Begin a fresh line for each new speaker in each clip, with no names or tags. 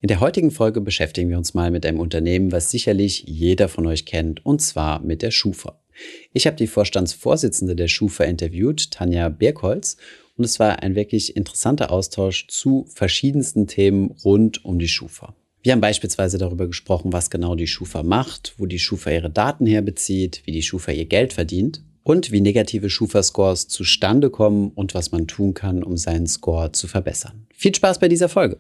In der heutigen Folge beschäftigen wir uns mal mit einem Unternehmen, was sicherlich jeder von euch kennt, und zwar mit der Schufa. Ich habe die Vorstandsvorsitzende der Schufa interviewt, Tanja Birkholz, und es war ein wirklich interessanter Austausch zu verschiedensten Themen rund um die Schufa. Wir haben beispielsweise darüber gesprochen, was genau die Schufa macht, wo die Schufa ihre Daten herbezieht, wie die Schufa ihr Geld verdient und wie negative Schufa-Scores zustande kommen und was man tun kann, um seinen Score zu verbessern. Viel Spaß bei dieser Folge!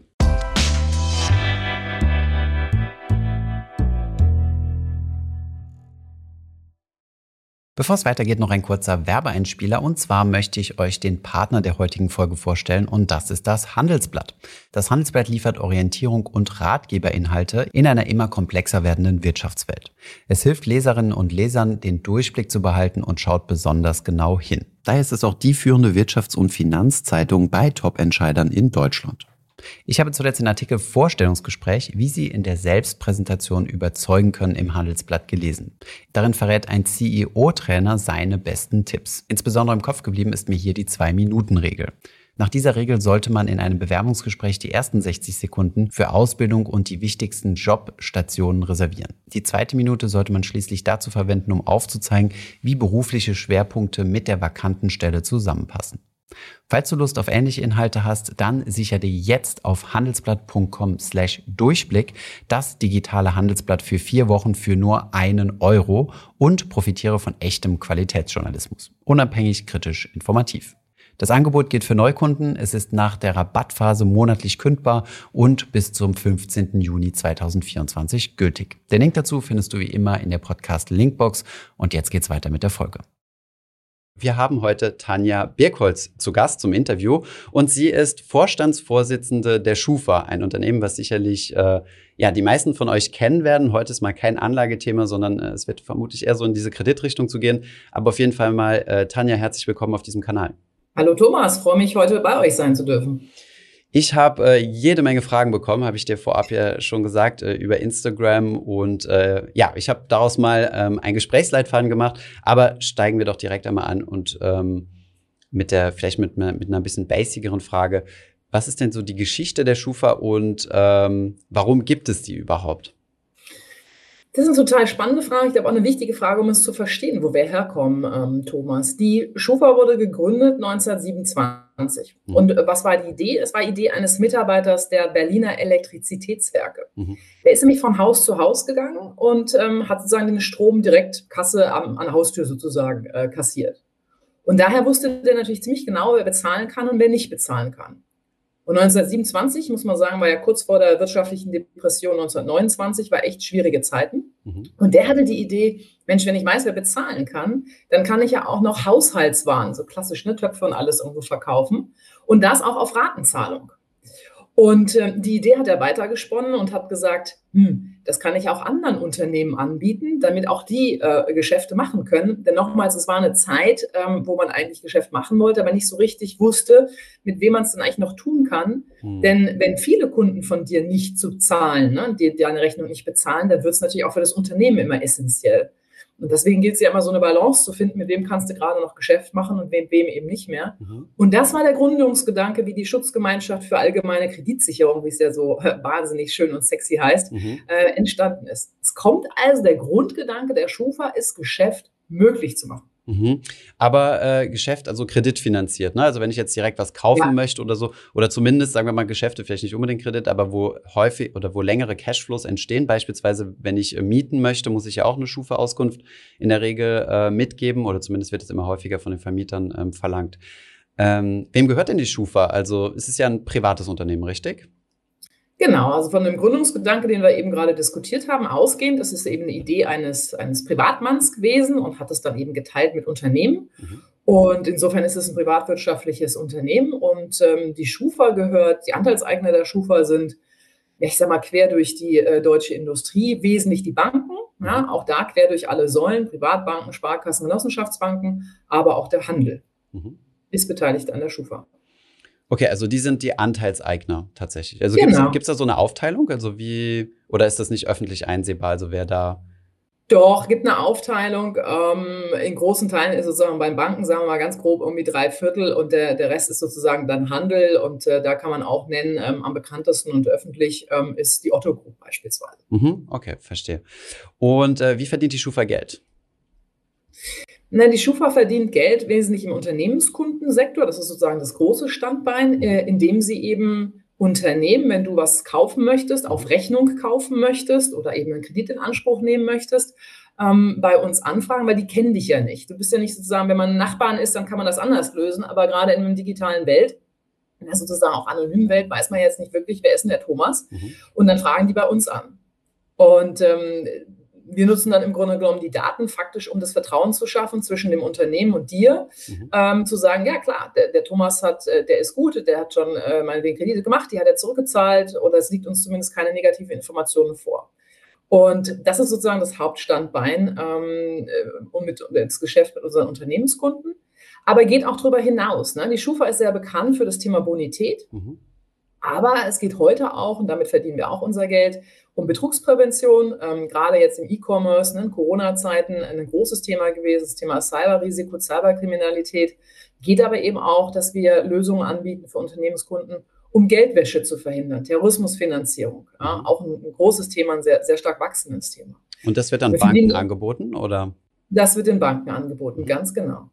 Bevor es weitergeht, noch ein kurzer Werbeeinspieler. Und zwar möchte ich euch den Partner der heutigen Folge vorstellen und das ist das Handelsblatt. Das Handelsblatt liefert Orientierung und Ratgeberinhalte in einer immer komplexer werdenden Wirtschaftswelt. Es hilft Leserinnen und Lesern, den Durchblick zu behalten und schaut besonders genau hin. Daher ist es auch die führende Wirtschafts- und Finanzzeitung bei Top-Entscheidern in Deutschland. Ich habe zuletzt den Artikel Vorstellungsgespräch, wie Sie in der Selbstpräsentation überzeugen können, im Handelsblatt gelesen. Darin verrät ein CEO-Trainer seine besten Tipps. Insbesondere im Kopf geblieben ist mir hier die 2-Minuten-Regel. Nach dieser Regel sollte man in einem Bewerbungsgespräch die ersten 60 Sekunden für Ausbildung und die wichtigsten Jobstationen reservieren. Die zweite Minute sollte man schließlich dazu verwenden, um aufzuzeigen, wie berufliche Schwerpunkte mit der vakanten Stelle zusammenpassen. Falls du Lust auf ähnliche Inhalte hast, dann sicher dir jetzt auf handelsblatt.com/Durchblick das digitale Handelsblatt für 4 Wochen für nur €1 und profitiere von echtem Qualitätsjournalismus. Unabhängig, kritisch, informativ. Das Angebot gilt für Neukunden, es ist nach der Rabattphase monatlich kündbar und bis zum 15. Juni 2024 gültig. Den Link dazu findest du wie immer in der Podcast-Linkbox und jetzt geht's weiter mit der Folge. Wir haben heute Tanja Birkholz zu Gast zum Interview und sie ist Vorstandsvorsitzende der Schufa, ein Unternehmen, was sicherlich die meisten von euch kennen werden. Heute ist mal kein Anlagethema, sondern es wird vermutlich eher so in diese Kreditrichtung zu gehen. Aber auf jeden Fall mal, Tanja, herzlich willkommen auf diesem Kanal.
Hallo Thomas, freue mich, heute bei euch sein zu dürfen.
Ich habe jede Menge Fragen bekommen, habe ich dir vorab ja schon gesagt, über Instagram. Und ich habe daraus mal einen Gesprächsleitfaden gemacht. Aber steigen wir doch direkt einmal an und mit einer bisschen basiceren Frage. Was ist denn so die Geschichte der Schufa und warum gibt es die überhaupt?
Das ist eine total spannende Frage. Ich glaube auch eine wichtige Frage, um es zu verstehen, wo wir herkommen, Thomas. Die Schufa wurde gegründet 1927. Und was war die Idee? Es war die Idee eines Mitarbeiters der Berliner Elektrizitätswerke. Der ist nämlich von Haus zu Haus gegangen und hat sozusagen den Strom direkt Kasse an der Haustür sozusagen kassiert. Und daher wusste der natürlich ziemlich genau, wer bezahlen kann und wer nicht bezahlen kann. Und 1927, muss man sagen, war ja kurz vor der wirtschaftlichen Depression 1929, war echt schwierige Zeiten. Und der hatte die Idee, Mensch, wenn ich weiß, wer bezahlen kann, dann kann ich ja auch noch Haushaltswaren, so klassisch, ne, Töpfe und alles irgendwo verkaufen. Und das auch auf Ratenzahlung. Und die Idee hat er weitergesponnen und hat gesagt, das kann ich auch anderen Unternehmen anbieten, damit auch die Geschäfte machen können. Denn nochmals, es war eine Zeit, wo man eigentlich Geschäft machen wollte, aber nicht so richtig wusste, mit wem man es denn eigentlich noch tun kann. Denn wenn viele Kunden von dir nicht zu zahlen, ne, die deine Rechnung nicht bezahlen, dann wird es natürlich auch für das Unternehmen immer essentiell. Und deswegen gilt es ja immer, so eine Balance zu finden, mit wem kannst du gerade noch Geschäft machen und wem eben nicht mehr. Und das war der Gründungsgedanke, wie die Schutzgemeinschaft für allgemeine Kreditsicherung, wie es ja so wahnsinnig schön und sexy heißt, entstanden ist. Es kommt also, der Grundgedanke der Schufa ist, Geschäft möglich zu machen.
Aber Geschäft, also kreditfinanziert, ne? Also wenn ich jetzt direkt was kaufen möchte oder so, oder zumindest, sagen wir mal, Geschäfte, vielleicht nicht unbedingt Kredit, aber wo häufig oder wo längere Cashflows entstehen, beispielsweise wenn ich mieten möchte, muss ich ja auch eine Schufa-Auskunft in der Regel mitgeben oder zumindest wird es immer häufiger von den Vermietern verlangt. Wem gehört denn die Schufa? Also es ist ja ein privates Unternehmen, richtig?
Genau, also von dem Gründungsgedanke, den wir eben gerade diskutiert haben, ausgehend, das ist eben eine Idee eines Privatmanns gewesen und hat es dann eben geteilt mit Unternehmen. Und insofern ist es ein privatwirtschaftliches Unternehmen und die Schufa gehört, die Anteilseigner der Schufa sind, ich sag mal, quer durch die deutsche Industrie, wesentlich die Banken, ja, auch da quer durch alle Säulen, Privatbanken, Sparkassen, Genossenschaftsbanken, aber auch der Handel ist beteiligt an der Schufa.
Okay, also die sind die Anteilseigner tatsächlich. Also
Genau.
gibt's da so eine Aufteilung? Also oder ist das nicht öffentlich einsehbar, also wer da
Doch, gibt eine Aufteilung. In großen Teilen ist sozusagen beim Banken, sagen wir mal ganz grob, irgendwie 3/4 und der Rest ist sozusagen dann Handel und da kann man auch nennen, am bekanntesten und öffentlich ist die Otto Group beispielsweise.
Okay, verstehe. Und wie verdient die Schufa Geld?
Na, die Schufa verdient Geld wesentlich im Unternehmenskundensektor. Das ist sozusagen das große Standbein, indem sie eben Unternehmen, wenn du was kaufen möchtest, auf Rechnung kaufen möchtest oder eben einen Kredit in Anspruch nehmen möchtest, bei uns anfragen, weil die kennen dich ja nicht. Du bist ja nicht sozusagen, wenn man Nachbarn ist, dann kann man das anders lösen, aber gerade in einer digitalen Welt, in der sozusagen auch anonymen Welt, weiß man jetzt nicht wirklich, wer ist denn der Thomas? Und dann fragen die bei uns an. Und wir nutzen dann im Grunde genommen die Daten faktisch, um das Vertrauen zu schaffen zwischen dem Unternehmen und dir, zu sagen, ja klar, der Thomas der ist gut, der hat schon meinetwegen Kredite gemacht, die hat er zurückgezahlt oder es liegt uns zumindest keine negative Informationen vor. Und das ist sozusagen das Hauptstandbein und das Geschäft mit unseren Unternehmenskunden, aber geht auch darüber hinaus. Ne? Die Schufa ist sehr bekannt für das Thema Bonität. Aber es geht heute auch, und damit verdienen wir auch unser Geld, um Betrugsprävention, gerade jetzt im E-Commerce, in Corona-Zeiten ein großes Thema gewesen, das Thema Cyberrisiko, Cyberkriminalität. Geht aber eben auch, dass wir Lösungen anbieten für Unternehmenskunden, um Geldwäsche zu verhindern, Terrorismusfinanzierung. Ja, auch ein großes Thema, ein sehr, sehr stark wachsendes Thema.
Und das wird dann Banken angeboten, oder?
Das wird den Banken angeboten, ganz genau.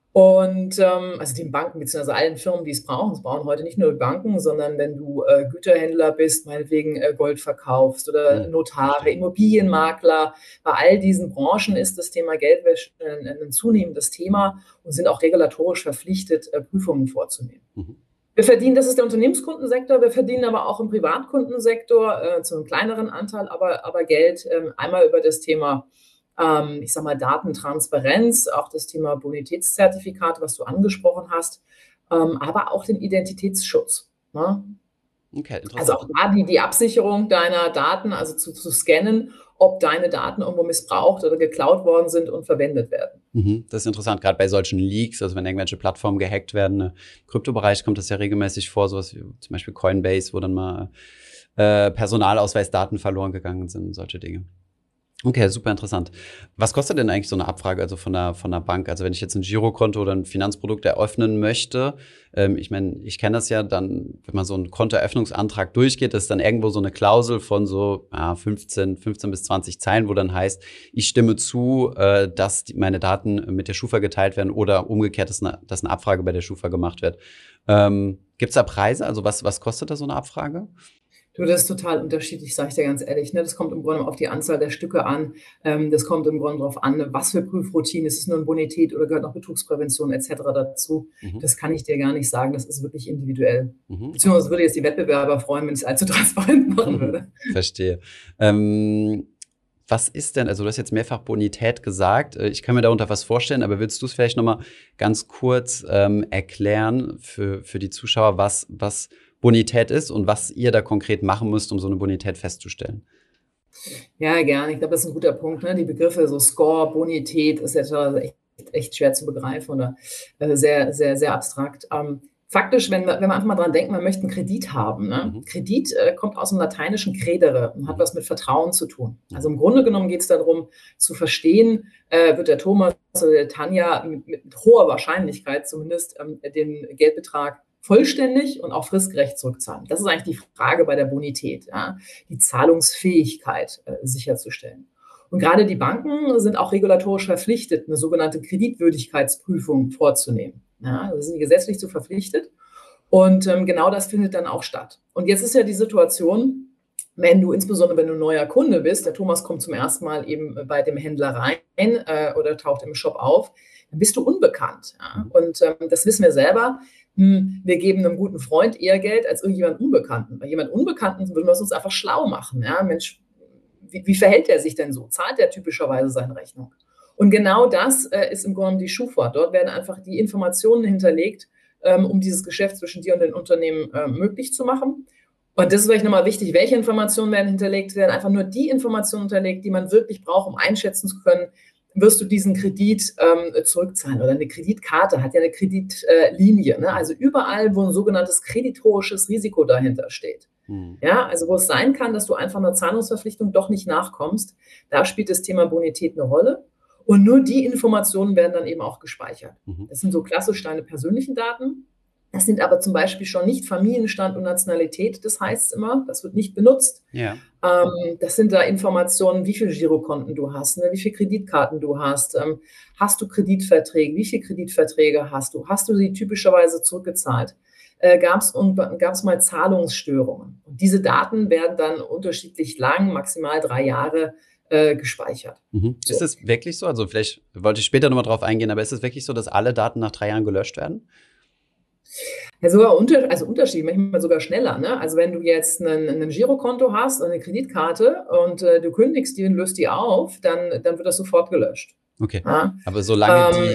Und also den Banken bzw. allen Firmen, die es brauchen heute nicht nur Banken, sondern wenn du Güterhändler bist, meinetwegen Gold verkaufst oder Notare, Immobilienmakler, bei all diesen Branchen ist das Thema Geldwäsche ein zunehmendes Thema und sind auch regulatorisch verpflichtet, Prüfungen vorzunehmen. Wir verdienen, das ist der Unternehmenskundensektor, wir verdienen aber auch im Privatkundensektor zu einem kleineren Anteil, aber Geld einmal über das Thema ich sag mal, Datentransparenz, auch das Thema Bonitätszertifikate, was du angesprochen hast, aber auch den Identitätsschutz. Ne?
Okay, interessant.
Also auch da die Absicherung deiner Daten, also zu scannen, ob deine Daten irgendwo missbraucht oder geklaut worden sind und verwendet werden.
Das ist interessant, gerade bei solchen Leaks, also wenn irgendwelche Plattformen gehackt werden. Im Kryptobereich kommt das ja regelmäßig vor, sowas wie zum Beispiel Coinbase, wo dann mal Personalausweisdaten verloren gegangen sind, solche Dinge. Okay, super interessant. Was kostet denn eigentlich so eine Abfrage, also von der Bank? Also wenn ich jetzt ein Girokonto oder ein Finanzprodukt eröffnen möchte, ich meine, ich kenne das ja dann, wenn man so einen Kontoeröffnungsantrag durchgeht, ist dann irgendwo so eine Klausel von so 15 bis 20 Zeilen, wo dann heißt, ich stimme zu, dass meine Daten mit der Schufa geteilt werden oder umgekehrt, dass eine Abfrage bei der Schufa gemacht wird. Gibt's da Preise? Also was kostet da so eine Abfrage?
Du, das ist total unterschiedlich, sage ich dir ganz ehrlich. Ne? Das kommt im Grunde auf die Anzahl der Stücke an. Das kommt im Grunde darauf an, was für Prüfroutinen, ist es nur eine Bonität oder gehört noch Betrugsprävention etc. dazu. Das kann ich dir gar nicht sagen, das ist wirklich individuell. Beziehungsweise würde jetzt die Wettbewerber freuen, wenn ich es allzu transparent machen würde.
Verstehe. Was ist denn, also du hast jetzt mehrfach Bonität gesagt, ich kann mir darunter was vorstellen, aber willst du es vielleicht nochmal ganz kurz erklären für die Zuschauer, was Bonität ist und was ihr da konkret machen müsst, um so eine Bonität festzustellen?
Ja, gerne. Ich glaube, das ist ein guter Punkt. Ne? Die Begriffe so Score, Bonität ist echt schwer zu begreifen oder sehr, sehr, sehr abstrakt. Faktisch, wenn wir einfach mal dran denken, man möchte einen Kredit haben. Ne? Kredit kommt aus dem lateinischen credere und hat was mit Vertrauen zu tun. Also im Grunde genommen geht es darum, zu verstehen, wird der Thomas oder der Tanja mit hoher Wahrscheinlichkeit zumindest den Geldbetrag vollständig und auch fristgerecht zurückzahlen. Das ist eigentlich die Frage bei der Bonität, ja? Die Zahlungsfähigkeit sicherzustellen. Und gerade die Banken sind auch regulatorisch verpflichtet, eine sogenannte Kreditwürdigkeitsprüfung vorzunehmen. Ja? Da sind die gesetzlich zu verpflichtet. Und genau das findet dann auch statt. Und jetzt ist ja die Situation, insbesondere wenn du ein neuer Kunde bist, der Thomas kommt zum ersten Mal eben bei dem Händler rein oder taucht im Shop auf, dann bist du unbekannt. Ja? Und das wissen wir selber. Wir geben einem guten Freund eher Geld als irgendjemand Unbekannten. Bei jemand Unbekannten würden wir es uns einfach schlau machen. Ja? Mensch, wie verhält der sich denn so? Zahlt der typischerweise seine Rechnung? Und genau das ist im Grunde die Schufa. Dort werden einfach die Informationen hinterlegt, um dieses Geschäft zwischen dir und den Unternehmen möglich zu machen. Und das ist vielleicht nochmal wichtig, welche Informationen werden hinterlegt? Werden einfach nur die Informationen hinterlegt, die man wirklich braucht, um einschätzen zu können, wirst du diesen Kredit zurückzahlen. Oder eine Kreditkarte hat ja eine Kreditlinie. Ne? Also überall, wo ein sogenanntes kreditorisches Risiko dahinter steht, Ja, also wo es sein kann, dass du einfach einer Zahlungsverpflichtung doch nicht nachkommst, da spielt das Thema Bonität eine Rolle. Und nur die Informationen werden dann eben auch gespeichert. Das sind so klassisch deine persönlichen Daten. Das sind aber zum Beispiel schon nicht Familienstand und Nationalität, das heißt immer, das wird nicht benutzt.
Ja.
Das sind da Informationen, wie viele Girokonten du hast, ne, wie viele Kreditkarten du hast du Kreditverträge, wie viele Kreditverträge hast du sie typischerweise zurückgezahlt, gab es mal Zahlungsstörungen. Und diese Daten werden dann unterschiedlich lang, maximal 3 Jahre, gespeichert.
So. Ist es wirklich so? Also vielleicht wollte ich später nochmal drauf eingehen, aber ist es wirklich so, dass alle Daten nach 3 Jahren gelöscht werden?
Ja, sogar Unterschied, manchmal sogar schneller. Ne? Also wenn du jetzt ein Girokonto hast und eine Kreditkarte und du kündigst die und löst die auf, dann wird das sofort gelöscht.
Okay, ja? Aber solange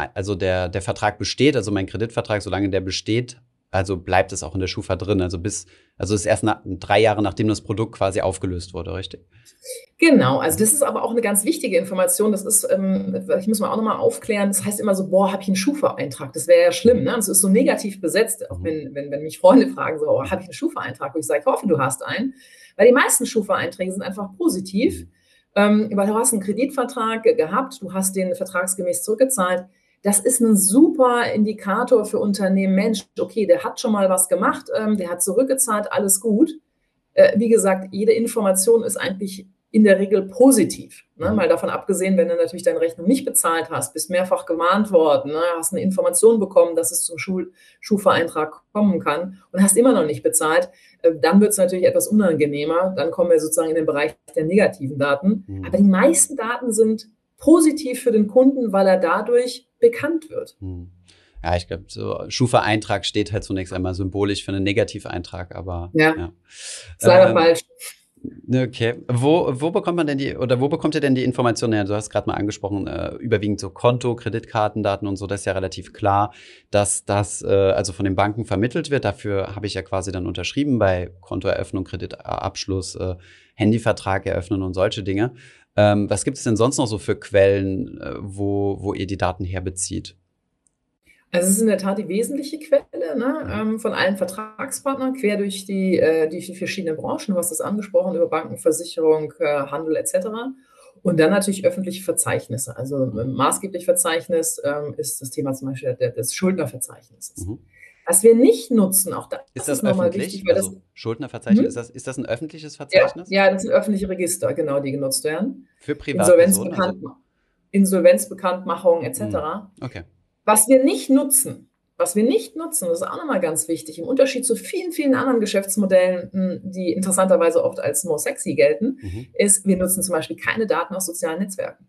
der Vertrag besteht, also mein Kreditvertrag, solange der besteht, also bleibt es auch in der Schufa drin. Also ist erst 3 Jahre, nachdem das Produkt quasi aufgelöst wurde, richtig?
Genau, also das ist aber auch eine ganz wichtige Information. Das ist, ich muss mal auch nochmal aufklären, das heißt immer so, habe ich einen Schufa-Eintrag? Das wäre ja schlimm, ne? Das ist so negativ besetzt, auch wenn mich Freunde fragen, so, habe ich einen Schufa-Eintrag? Und ich sage, ich hoffe, du hast einen. Weil die meisten Schufa-Einträge sind einfach positiv, weil du hast einen Kreditvertrag gehabt, du hast den vertragsgemäß zurückgezahlt. Das ist ein super Indikator für Unternehmen. Mensch, okay, der hat schon mal was gemacht, der hat zurückgezahlt, alles gut. Wie gesagt, jede Information ist eigentlich in der Regel positiv. Ne? Mal davon abgesehen, wenn du natürlich deine Rechnung nicht bezahlt hast, bist mehrfach gewarnt worden, ne? Hast eine Information bekommen, dass es zum Schufa-Eintrag kommen kann und hast immer noch nicht bezahlt, dann wird es natürlich etwas unangenehmer. Dann kommen wir sozusagen in den Bereich der negativen Daten. Aber die meisten Daten sind positiv für den Kunden, weil er dadurch bekannt wird.
Ja, ich glaube, so Schufa-Eintrag steht halt zunächst einmal symbolisch für einen Negativeintrag, aber
ja. Ist leider falsch.
Okay. Wo bekommt man denn wo bekommt ihr denn die Informationen her? Du hast gerade mal angesprochen, überwiegend so Konto, Kreditkartendaten und so, das ist ja relativ klar, dass das also von den Banken vermittelt wird. Dafür habe ich ja quasi dann unterschrieben bei Kontoeröffnung, Kreditabschluss, Handyvertrag eröffnen und solche Dinge. Was gibt es denn sonst noch so für Quellen, wo ihr die Daten herbezieht?
Also es ist in der Tat die wesentliche Quelle, ne, von allen Vertragspartnern, quer durch die verschiedenen Branchen. Du hast das angesprochen, über Banken, Versicherung, Handel etc. Und dann natürlich öffentliche Verzeichnisse. Also ein maßgeblich Verzeichnis ist das Thema zum Beispiel des Schuldnerverzeichnisses. Was wir nicht nutzen, auch das ist nochmal wichtig. Weil
also Schuldnerverzeichnis, ist das ein öffentliches Verzeichnis?
Ja, das sind öffentliche Register, genau, die genutzt werden.
Für Privatpersonen?
Insolvenzbekanntmachung etc.
Okay.
Was wir nicht nutzen, das ist auch nochmal ganz wichtig, im Unterschied zu vielen, vielen anderen Geschäftsmodellen, die interessanterweise oft als more sexy gelten, ist, wir nutzen zum Beispiel keine Daten aus sozialen Netzwerken.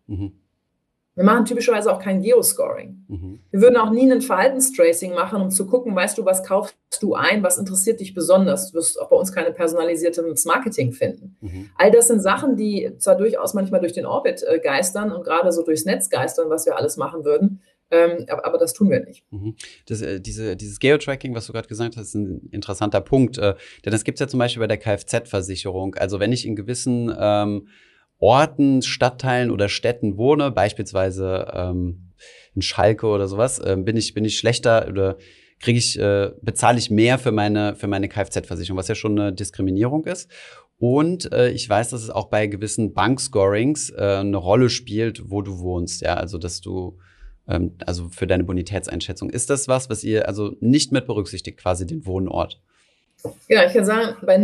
Wir machen typischerweise auch kein Geoscoring. Wir würden auch nie ein Verhaltenstracing machen, um zu gucken, weißt du, was kaufst du ein, was interessiert dich besonders. Du wirst auch bei uns keine personalisiertes Marketing finden. All das sind Sachen, die zwar durchaus manchmal durch den Orbit geistern und gerade so durchs Netz geistern, was wir alles machen würden, aber das tun wir nicht.
Dieses Geotracking, was du gerade gesagt hast, ist ein interessanter Punkt. Denn das gibt es ja zum Beispiel bei der Kfz-Versicherung. Also wenn ich in gewissen Orten, Stadtteilen oder Städten wohne, beispielsweise in Schalke oder sowas, bin ich schlechter oder bezahle ich mehr für meine Kfz-Versicherung, was ja schon eine Diskriminierung ist. Und ich weiß, dass es auch bei gewissen Bankscorings eine Rolle spielt, wo du wohnst. Ja, also dass du also für deine Bonitätseinschätzung. Ist das was ihr also nicht mit berücksichtigt, quasi den Wohnort?
Ja, ich kann sagen, bei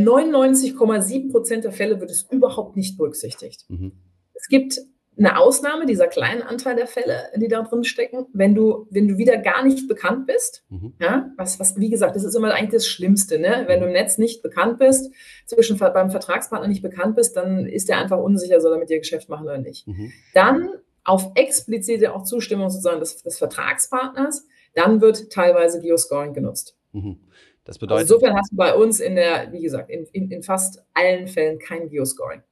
99,7% der Fälle wird es überhaupt nicht berücksichtigt. Es gibt eine Ausnahme, dieser kleinen Anteil der Fälle, die da drin stecken, wenn du wieder gar nicht bekannt bist. Ja, was, wie gesagt, das ist immer eigentlich das Schlimmste, ne? Wenn du im Netz nicht bekannt bist, beim Vertragspartner nicht bekannt bist, dann ist der einfach unsicher, soll er mit dir Geschäft machen oder nicht. Dann auf explizite auch Zustimmung sozusagen des Vertragspartners, dann wird teilweise Geoscoring genutzt.
Das bedeutet,
also insofern hast du bei uns wie gesagt, in fast allen Fällen kein Geoscoring.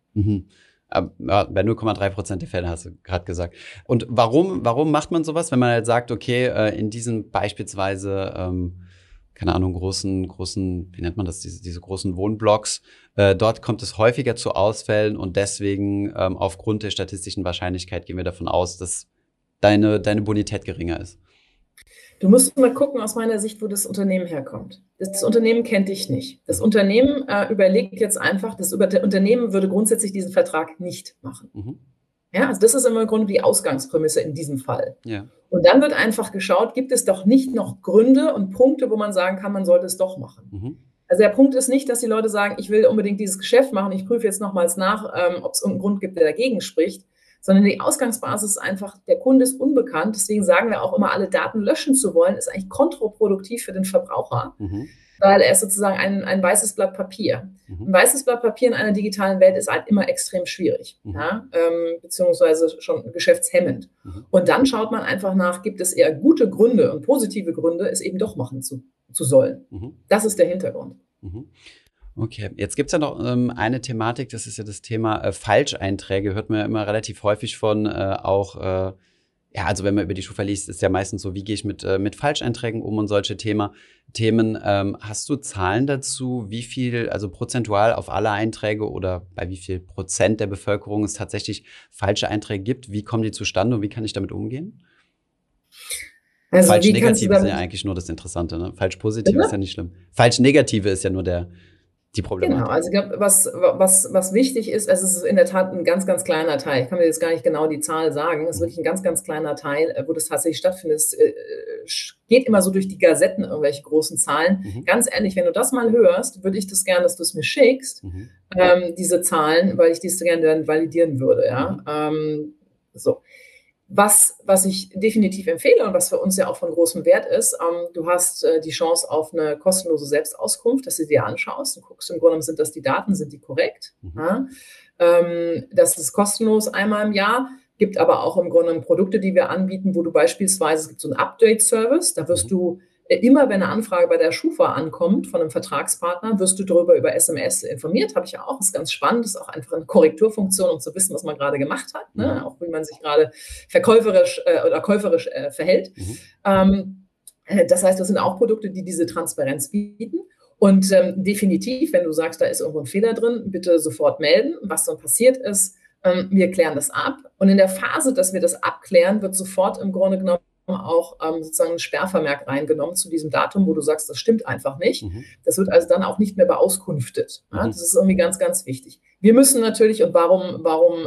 Bei 0,3% der Fälle hast du gerade gesagt. Und warum macht man sowas, wenn man halt sagt, okay, in diesen beispielsweise keine Ahnung, großen, wie nennt man das, diese großen Wohnblocks, dort kommt es häufiger zu Ausfällen und deswegen aufgrund der statistischen Wahrscheinlichkeit gehen wir davon aus, dass deine Bonität geringer ist.
Du musst mal gucken aus meiner Sicht, wo das Unternehmen herkommt. Das Unternehmen kennt dich nicht. Das Unternehmen überlegt jetzt einfach, das Unternehmen würde grundsätzlich diesen Vertrag nicht machen.
Mhm.
Ja, also das ist immer im Grunde die Ausgangsprämisse in diesem Fall.
Ja.
Und dann wird einfach geschaut, gibt es doch nicht noch Gründe und Punkte, wo man sagen kann, man sollte es doch machen.
Mhm.
Also der Punkt ist nicht, dass die Leute sagen, ich will unbedingt dieses Geschäft machen, ich prüfe jetzt nochmals nach, ob es irgendeinen Grund gibt, der dagegen spricht, sondern die Ausgangsbasis ist einfach, der Kunde ist unbekannt, deswegen sagen wir auch immer, alle Daten löschen zu wollen, ist eigentlich kontraproduktiv für den Verbraucher, weil er ist sozusagen ein weißes Blatt Papier. Ein weißes Blatt Papier in einer digitalen Welt ist halt immer extrem schwierig, ja, beziehungsweise schon geschäftshemmend. Und dann schaut man einfach nach, gibt es eher gute Gründe und positive Gründe, es eben doch machen zu sollen. Das ist der Hintergrund.
Okay, jetzt gibt es ja noch eine Thematik, das ist ja das Thema Falscheinträge, hört man ja immer relativ häufig von, ja, also wenn man über die Schufa liest, ist ja meistens so, wie gehe ich mit Falscheinträgen um und solche Themen. Hast du Zahlen dazu, wie viel, also prozentual auf alle Einträge oder bei wie viel Prozent der Bevölkerung es tatsächlich falsche Einträge gibt? Wie kommen die zustande und wie kann ich damit umgehen?
Also
Falsch
wie kannst du
negative sind
damit,
ja eigentlich nur das Interessante, ne? Falsch positive ist ja nicht schlimm. Falsch negative ist ja nur die Problematik.
Genau, also ich glaube, was wichtig ist, es ist in der Tat ein ganz, ganz kleiner Teil. Ich kann mir jetzt gar nicht genau die Zahl sagen. Es ist wirklich ein ganz, ganz kleiner Teil, wo das tatsächlich stattfindet. Es geht immer so durch die Gazetten, irgendwelche großen Zahlen. Ganz ehrlich, wenn du das mal hörst, würde ich das gerne, dass du es mir schickst, diese Zahlen, weil ich diese gerne dann validieren würde. Ja? So. Was ich definitiv empfehle und was für uns ja auch von großem Wert ist, du hast die Chance auf eine kostenlose Selbstauskunft, dass du dir anschaust und guckst, im Grunde genommen sind das die Daten, sind die korrekt? Ja? Das ist kostenlos einmal im Jahr, gibt aber auch im Grunde genommen Produkte, die wir anbieten, wo du beispielsweise, es gibt so einen Update-Service, da wirst du immer, wenn eine Anfrage bei der Schufa ankommt von einem Vertragspartner, wirst du darüber über SMS informiert. Habe ich ja auch. Das ist ganz spannend. Das ist auch einfach eine Korrekturfunktion, um zu wissen, was man gerade gemacht hat. Ne? Auch wie man sich gerade verkäuferisch oder käuferisch verhält. Das heißt, das sind auch Produkte, die diese Transparenz bieten. Und definitiv, wenn du sagst, da ist irgendwo ein Fehler drin, bitte sofort melden. Was dann passiert ist, wir klären das ab. Und in der Phase, dass wir das abklären, wird sofort im Grunde genommen auch sozusagen ein Sperrvermerk reingenommen zu diesem Datum, wo du sagst, das stimmt einfach nicht. Das wird also dann auch nicht mehr beauskunftet. Ja? Das ist irgendwie ganz, ganz wichtig. Wir müssen natürlich, und warum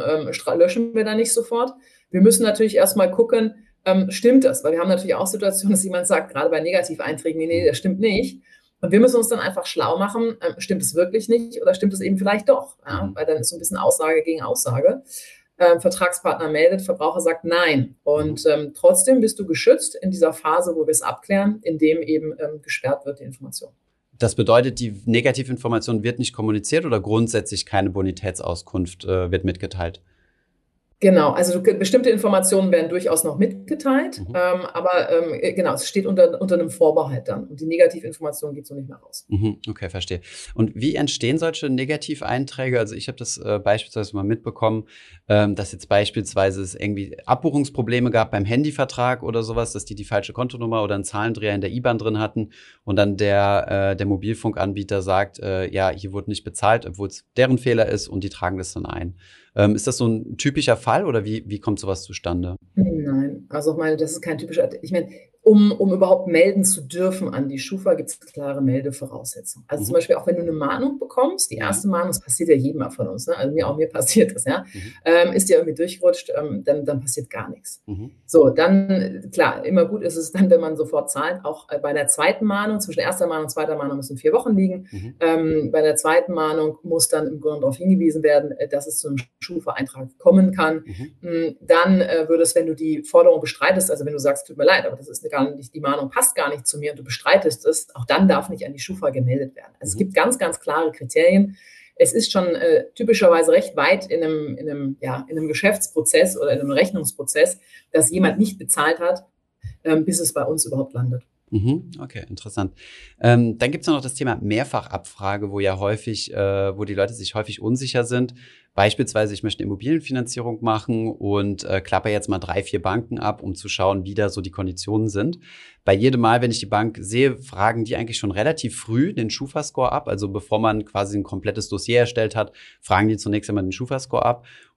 löschen wir da nicht sofort? Wir müssen natürlich erstmal gucken, stimmt das? Weil wir haben natürlich auch Situationen, dass jemand sagt, gerade bei Negativeinträgen, nee, das stimmt nicht. Und wir müssen uns dann einfach schlau machen, stimmt es wirklich nicht oder stimmt es eben vielleicht doch? Ja? Weil dann ist so ein bisschen Aussage gegen Aussage. Vertragspartner meldet, Verbraucher sagt nein. Und trotzdem bist du geschützt in dieser Phase, wo wir es abklären, indem eben gesperrt wird die Information.
Das bedeutet, die Negativinformation wird nicht kommuniziert oder grundsätzlich keine Bonitätsauskunft wird mitgeteilt?
Genau, also bestimmte Informationen werden durchaus noch mitgeteilt, aber genau, es steht unter einem Vorbehalt dann und die Negativinformation geht so nicht mehr raus.
Okay, verstehe. Und wie entstehen solche Negativeinträge? Also ich habe das beispielsweise mal mitbekommen, dass jetzt beispielsweise es irgendwie Abbuchungsprobleme gab beim Handyvertrag oder sowas, dass die falsche Kontonummer oder einen Zahlendreher in der IBAN drin hatten und dann der Mobilfunkanbieter sagt, ja, hier wurde nicht bezahlt, obwohl es deren Fehler ist und die tragen das dann ein. Ist das so ein typischer Fall oder wie kommt sowas zustande?
Nein, also ich meine, das ist kein typischer, ich meine, um überhaupt melden zu dürfen an die Schufa, gibt es klare Meldevoraussetzungen. Also zum Beispiel auch, wenn du eine Mahnung bekommst, die erste Mahnung, das passiert ja jedem von uns, ne? Also mir passiert das, ja, ist dir irgendwie durchgerutscht, dann passiert gar nichts. So, dann, klar, immer gut ist es dann, wenn man sofort zahlt, auch bei der zweiten Mahnung, zwischen erster Mahnung und zweiter Mahnung müssen 4 Wochen liegen. Bei der zweiten Mahnung muss dann im Grunde darauf hingewiesen werden, dass es zu einem Schufa-Eintrag kommen kann. Dann würde es, wenn du die Forderung bestreitest, also wenn du sagst, tut mir leid, aber das ist gar nicht, die Mahnung passt gar nicht zu mir und du bestreitest es, auch dann darf nicht an die Schufa gemeldet werden. Also es gibt ganz, ganz klare Kriterien. Es ist schon typischerweise recht weit in einem Geschäftsprozess oder in einem Rechnungsprozess, dass jemand nicht bezahlt hat, bis es bei uns überhaupt landet.
Okay, interessant. Dann gibt es noch das Thema Mehrfachabfrage, wo ja häufig, wo die Leute sich häufig unsicher sind. Beispielsweise, ich möchte eine Immobilienfinanzierung machen und klappe jetzt mal 3, 4 Banken ab, um zu schauen, wie da so die Konditionen sind. Bei jedem Mal, wenn ich die Bank sehe, fragen die eigentlich schon relativ früh den Schufa-Score ab. Also bevor man quasi ein komplettes Dossier erstellt hat, fragen die zunächst einmal den Schufa-Score ab.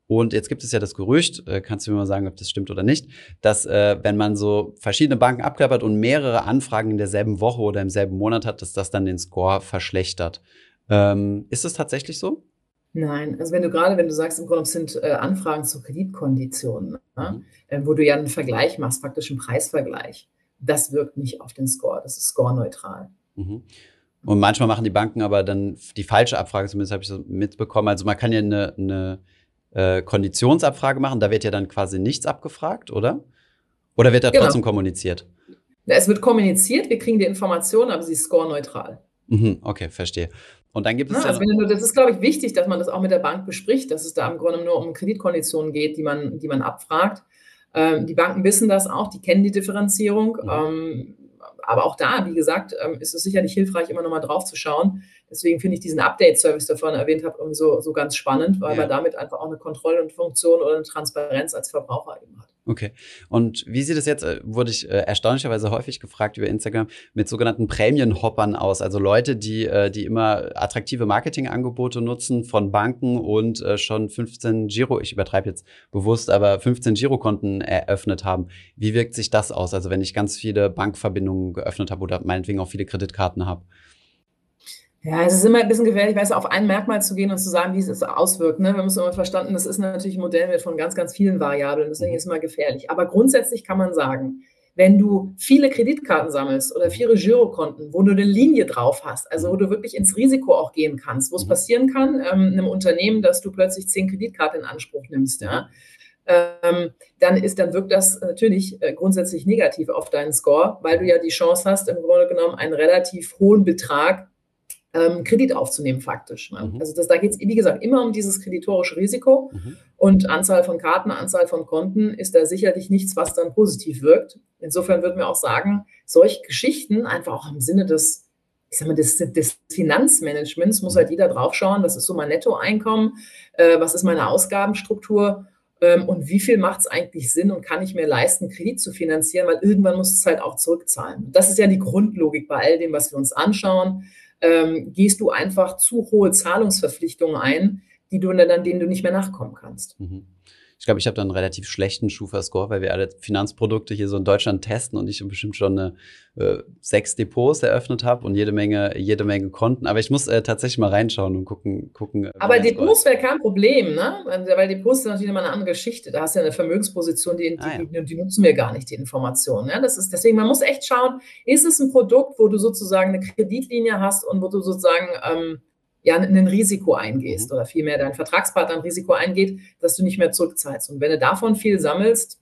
Und jetzt gibt es ja das Gerücht, kannst du mir mal sagen, ob das stimmt oder nicht, dass wenn man so verschiedene Banken abklappert und mehrere Anfragen in derselben Woche oder im selben Monat hat, dass das dann den Score verschlechtert. Ist es tatsächlich so?
Nein, also wenn du sagst, im Grunde genommen sind Anfragen zu Kreditkonditionen, ne?
Mhm.
Wo du ja einen Vergleich machst, praktisch einen Preisvergleich, das wirkt nicht auf den Score, das ist scoreneutral.
Mhm. Und manchmal machen die Banken aber dann die falsche Abfrage, zumindest habe ich so mitbekommen. Also man kann ja eine Konditionsabfrage machen, da wird ja dann quasi nichts abgefragt, oder? Oder wird da
Genau.
trotzdem kommuniziert?
Es wird kommuniziert, wir kriegen die Information, aber sie ist scoreneutral.
Mhm, okay, verstehe. Und dann gibt es
Ne?
ja
Also
noch.
das ist, glaube ich, wichtig, dass man das auch mit der Bank bespricht, dass es da im Grunde nur um Kreditkonditionen geht, die man abfragt. Die Banken wissen das auch, die kennen die Differenzierung.
Mhm.
Aber auch da, wie gesagt, ist es sicherlich hilfreich, immer noch mal drauf zu schauen. Deswegen finde ich diesen Update-Service, der vorhin erwähnt habe, irgendwie so ganz spannend, weil man
Ja.
damit einfach auch eine Kontrollfunktion oder eine Transparenz als Verbraucher eben hat.
Okay. Und wie sieht es jetzt, wurde ich erstaunlicherweise häufig gefragt über Instagram, mit sogenannten Prämienhoppern aus? Also Leute, die immer attraktive Marketingangebote nutzen von Banken und schon 15 ich übertreibe jetzt bewusst, aber 15 Girokonten eröffnet haben. Wie wirkt sich das aus? Also wenn ich ganz viele Bankverbindungen geöffnet habe oder meinetwegen auch viele Kreditkarten habe.
Ja, es ist immer ein bisschen gefährlich, weißt du, auf ein Merkmal zu gehen und zu sagen, wie es sich auswirkt. Ne? Wir haben es immer verstanden, das ist natürlich ein Modell von ganz, ganz vielen Variablen, deswegen
Mhm.
ist es immer gefährlich. Aber grundsätzlich kann man sagen, wenn du viele Kreditkarten sammelst oder viele Girokonten, wo du eine Linie drauf hast, also wo du wirklich ins Risiko auch gehen kannst, wo es
Mhm.
passieren kann, einem Unternehmen, dass du plötzlich 10 Kreditkarten in Anspruch nimmst, ja, dann wirkt das natürlich grundsätzlich negativ auf deinen Score, weil du ja die Chance hast, im Grunde genommen einen relativ hohen Betrag Kredit aufzunehmen faktisch. Ne?
Mhm.
Also da geht es, wie gesagt, immer um dieses kreditorische Risiko
Mhm.
und Anzahl von Karten, Anzahl von Konten ist da sicherlich nichts, was dann positiv wirkt. Insofern würden wir auch sagen, solche Geschichten einfach auch im Sinne des, ich sag mal, des Finanzmanagements muss halt jeder draufschauen, was ist so mein Nettoeinkommen, was ist meine Ausgabenstruktur und wie viel macht es eigentlich Sinn und kann ich mir leisten, Kredit zu finanzieren, weil irgendwann muss es halt auch zurückzahlen. Das ist ja die Grundlogik bei all dem, was wir uns anschauen. Gehst du einfach zu hohe Zahlungsverpflichtungen ein, denen du nicht mehr nachkommen kannst.
Mhm. Ich glaube, ich habe da einen relativ schlechten Schufa-Score, weil wir alle Finanzprodukte hier so in Deutschland testen und ich bestimmt schon 6 Depots eröffnet habe und jede Menge Konten. Aber ich muss tatsächlich mal reinschauen und gucken, wie
Aber
mein Score ist.
Depots wäre kein Problem, ne? Weil Depots sind natürlich immer eine andere Geschichte. Da hast du ja eine Vermögensposition,
Ah ja.
die nutzen wir gar nicht, die Informationen. Ne? Deswegen, man muss echt schauen, ist es ein Produkt, wo du sozusagen eine Kreditlinie hast und wo du sozusagen ja, ein Risiko eingehst
Mhm.
oder vielmehr dein Vertragspartner ein Risiko eingeht, dass du nicht mehr zurückzahlst. Und wenn du davon viel sammelst,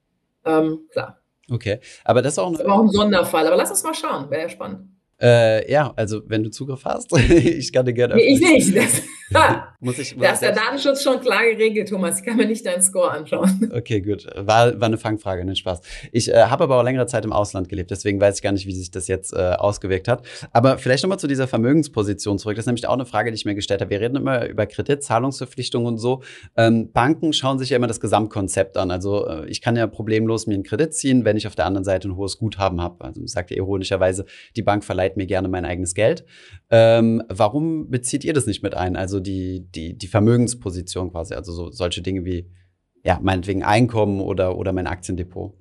klar.
Okay. Aber das ist auch
Das ist aber auch ein Sonderfall. Aber lass uns mal schauen, wäre ja spannend.
ja, also wenn du Zugriff hast, ich kann dir gerne
Nee, ich
öffnen.
nicht.
Muss ich
Da ist der
selbst.
Datenschutz schon klar geregelt, Thomas. Ich kann mir nicht deinen Score anschauen.
Okay, gut. War eine Fangfrage, ne, Spaß. Ich habe aber auch längere Zeit im Ausland gelebt, deswegen weiß ich gar nicht, wie sich das jetzt ausgewirkt hat. Aber vielleicht nochmal zu dieser Vermögensposition zurück. Das ist nämlich auch eine Frage, die ich mir gestellt habe. Wir reden immer über Kredit, Zahlungsverpflichtungen und so. Banken schauen sich ja immer das Gesamtkonzept an. Also ich kann ja problemlos mir einen Kredit ziehen, wenn ich auf der anderen Seite ein hohes Guthaben habe. Also sagt ja ironischerweise, die Bank verleiht mir gerne mein eigenes Geld. Warum bezieht ihr das nicht mit ein? Also die Vermögensposition quasi, also solche Dinge wie ja, meinetwegen Einkommen oder mein Aktiendepot.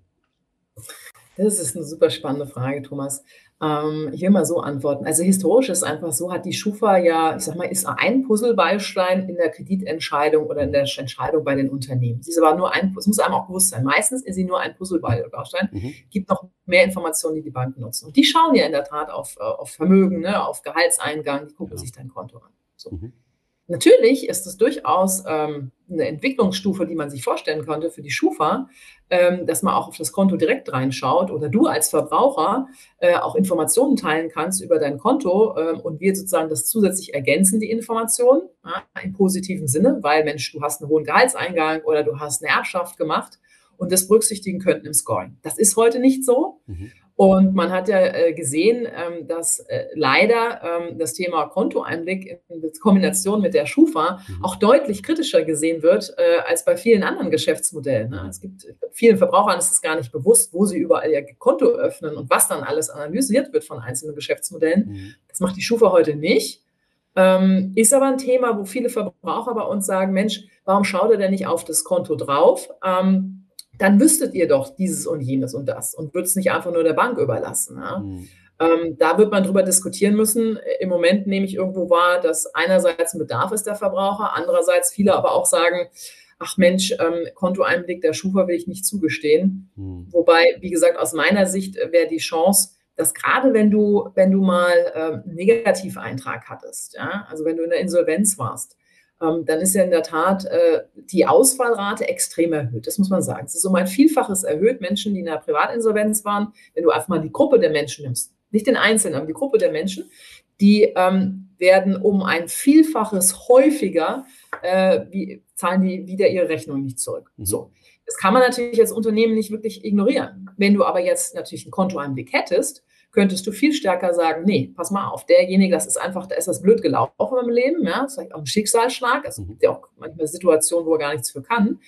Das ist eine super spannende Frage, Thomas. Ich will mal so antworten. Also historisch ist einfach so, hat die Schufa ja, ich sag mal, ist ein Puzzlebaustein in der Kreditentscheidung oder in der Entscheidung bei den Unternehmen. Sie ist aber nur es muss einem auch bewusst sein. Meistens ist sie nur ein Puzzlebaustein.
Mhm.
Gibt noch mehr Informationen, die die Banken nutzen. Und die schauen ja in der Tat auf Vermögen, ne, auf Gehaltseingang, die gucken
Genau.
sich dein Konto an. So.
Mhm.
Natürlich ist es durchaus eine Entwicklungsstufe, die man sich vorstellen konnte für die Schufa, dass man auch auf das Konto direkt reinschaut oder du als Verbraucher auch Informationen teilen kannst über dein Konto und wir sozusagen das zusätzlich ergänzen, die Informationen, ja, im positiven Sinne, weil Mensch, du hast einen hohen Gehaltseingang oder du hast eine Erbschaft gemacht und das berücksichtigen könnten im Scoring. Das ist heute nicht so.
Mhm.
Und man hat ja gesehen, dass leider das Thema Kontoeinblick in Kombination mit der Schufa auch deutlich kritischer gesehen wird als bei vielen anderen Geschäftsmodellen. Ne? Es gibt vielen Verbrauchern ist es gar nicht bewusst, wo sie überall ihr Konto öffnen und was dann alles analysiert wird von einzelnen Geschäftsmodellen. Das macht die Schufa heute nicht. Ist aber ein Thema, wo viele Verbraucher bei uns sagen, Mensch, warum schaut ihr denn nicht auf das Konto drauf? Dann wüsstet ihr doch dieses und jenes und das und würdet es nicht einfach nur der Bank überlassen. Ja? Da wird man drüber diskutieren müssen. Im Moment nehme ich irgendwo wahr, dass einerseits ein Bedarf ist der Verbraucher, andererseits viele aber auch sagen, ach Mensch, Kontoeinblick der Schufa will ich nicht zugestehen. Wobei, wie gesagt, aus meiner Sicht wäre die Chance, dass gerade wenn du mal einen Negativeintrag hattest, ja, also wenn du in der Insolvenz warst, dann ist ja in der Tat die Ausfallrate extrem erhöht. Das muss man sagen. Es ist um ein Vielfaches erhöht, Menschen, die in der Privatinsolvenz waren. Wenn du einfach mal die Gruppe der Menschen nimmst, nicht den Einzelnen, aber die Gruppe der Menschen, die werden um ein Vielfaches häufiger, zahlen die wieder ihre Rechnung nicht zurück. So. Das kann man natürlich als Unternehmen nicht wirklich ignorieren. Wenn du aber jetzt natürlich einen Kontoeinblick hättest, könntest du viel stärker sagen, nee, pass mal auf, derjenige, das ist einfach, da ist das blöd gelaufen im Leben, ja, das ist vielleicht auch ein Schicksalsschlag, es gibt ja auch manchmal Situationen, wo er gar nichts für kann.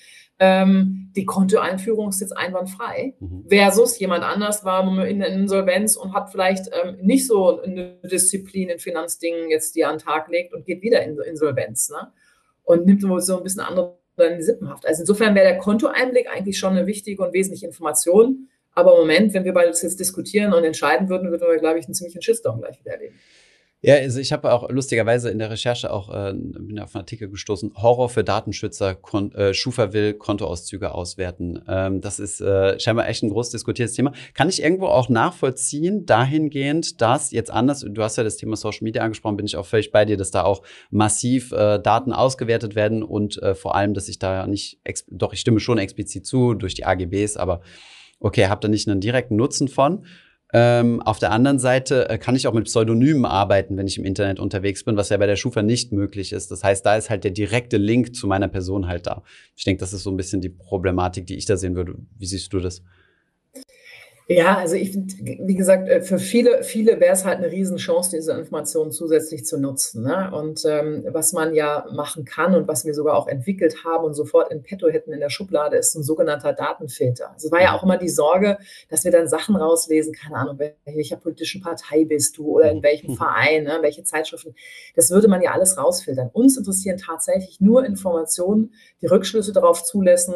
Die Kontoeinführung ist jetzt einwandfrei, versus jemand anders war in der Insolvenz und hat vielleicht nicht so eine Disziplin in Finanzdingen jetzt, die er an den Tag legt und geht wieder in Insolvenz, ne? Und nimmt so ein bisschen andere in die Sippenhaft. Also insofern wäre der Kontoeinblick eigentlich schon eine wichtige und wesentliche Information. Aber im Moment, wenn wir beide das jetzt diskutieren und entscheiden würden wir, glaube ich, einen ziemlichen Shitstorm gleich wieder erleben.
Ja, also ich habe auch lustigerweise in der Recherche auch bin auf einen Artikel gestoßen, Horror für Datenschützer, Schufa will Kontoauszüge auswerten. Das ist scheinbar echt ein groß diskutiertes Thema. Kann ich irgendwo auch nachvollziehen, dahingehend, dass jetzt anders, du hast ja das Thema Social Media angesprochen, bin ich auch völlig bei dir, dass da auch massiv Daten ausgewertet werden und vor allem, dass ich da nicht, doch ich stimme schon explizit zu durch die AGBs, aber okay, habt da nicht einen direkten Nutzen von. Auf der anderen Seite kann ich auch mit Pseudonymen arbeiten, wenn ich im Internet unterwegs bin, was ja bei der Schufa nicht möglich ist. Das heißt, da ist halt der direkte Link zu meiner Person halt da. Ich denke, das ist so ein bisschen die Problematik, die ich da sehen würde. Wie siehst du das?
Ja, also ich finde, wie gesagt, für viele wäre es halt eine Riesenchance, diese Informationen zusätzlich zu nutzen. Ne? Und was man ja machen kann und was wir sogar auch entwickelt haben und sofort in petto hätten in der Schublade, ist ein sogenannter Datenfilter. Also es war ja auch immer die Sorge, dass wir dann Sachen rauslesen, keine Ahnung, welcher politischen Partei bist du oder in welchem Verein, ne? Welche Zeitschriften. Das würde man ja alles rausfiltern. Uns interessieren tatsächlich nur Informationen, die Rückschlüsse darauf zulassen,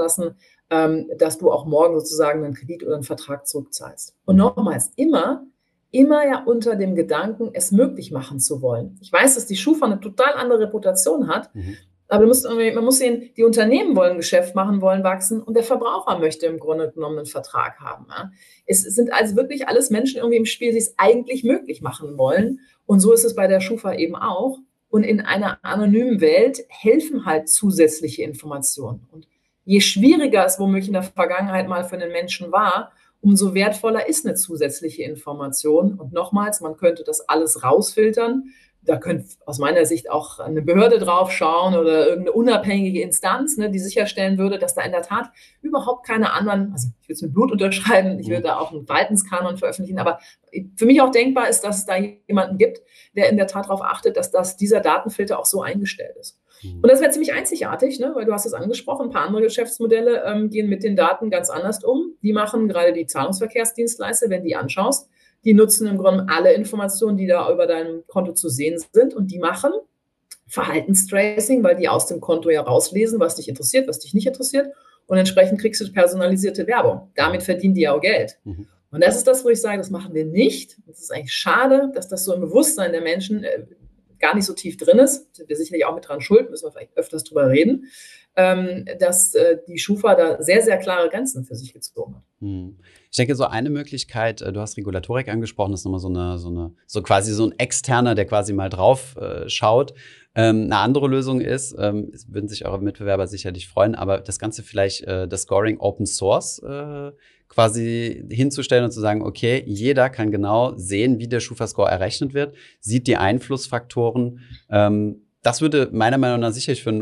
dass du auch morgen sozusagen einen Kredit oder einen Vertrag zurückzahlst. Und nochmals, immer ja unter dem Gedanken, es möglich machen zu wollen. Ich weiß, dass die Schufa eine total andere Reputation hat, aber man muss sehen, die Unternehmen wollen Geschäft machen, wollen wachsen und der Verbraucher möchte im Grunde genommen einen Vertrag haben. Ja? Es sind also wirklich alles Menschen irgendwie im Spiel, die es eigentlich möglich machen wollen. Und so ist es bei der Schufa eben auch. Und in einer anonymen Welt helfen halt zusätzliche Informationen. Und je schwieriger es womöglich in der Vergangenheit mal für den Menschen war, umso wertvoller ist eine zusätzliche Information. Und nochmals, man könnte das alles rausfiltern. Da könnte aus meiner Sicht auch eine Behörde drauf schauen oder irgendeine unabhängige Instanz, ne, die sicherstellen würde, dass da in der Tat überhaupt keine anderen, also ich würde es mit Blut unterschreiben, ich würde da auch einen Verhaltenskanon veröffentlichen, aber für mich auch denkbar ist, dass es da jemanden gibt, der in der Tat darauf achtet, dass dieser Datenfilter auch so eingestellt ist. Und das wäre ziemlich einzigartig, ne? Weil du hast es angesprochen, ein paar andere Geschäftsmodelle gehen mit den Daten ganz anders um. Die machen gerade die Zahlungsverkehrsdienstleister, wenn du die anschaust, die nutzen im Grunde alle Informationen, die da über deinem Konto zu sehen sind und die machen Verhaltenstracing, weil die aus dem Konto ja rauslesen, was dich interessiert, was dich nicht interessiert und entsprechend kriegst du personalisierte Werbung. Damit verdienen die ja auch Geld. Und das ist das, wo ich sage, das machen wir nicht. Das ist eigentlich schade, dass das so im Bewusstsein der Menschen gar nicht so tief drin ist, sind wir sicherlich auch mit dran schuld, müssen wir vielleicht öfters drüber reden, dass die Schufa da sehr, sehr klare Grenzen für sich gezogen hat.
Ich denke, so eine Möglichkeit, du hast Regulatorik angesprochen, das ist nochmal so quasi so ein Externer, der quasi mal drauf schaut. Eine andere Lösung ist, es würden sich eure Mitbewerber sicherlich freuen, aber das Ganze vielleicht das Scoring Open Source quasi hinzustellen und zu sagen, okay, jeder kann genau sehen, wie der Schufa-Score errechnet wird, sieht die Einflussfaktoren. Das würde meiner Meinung nach sicherlich für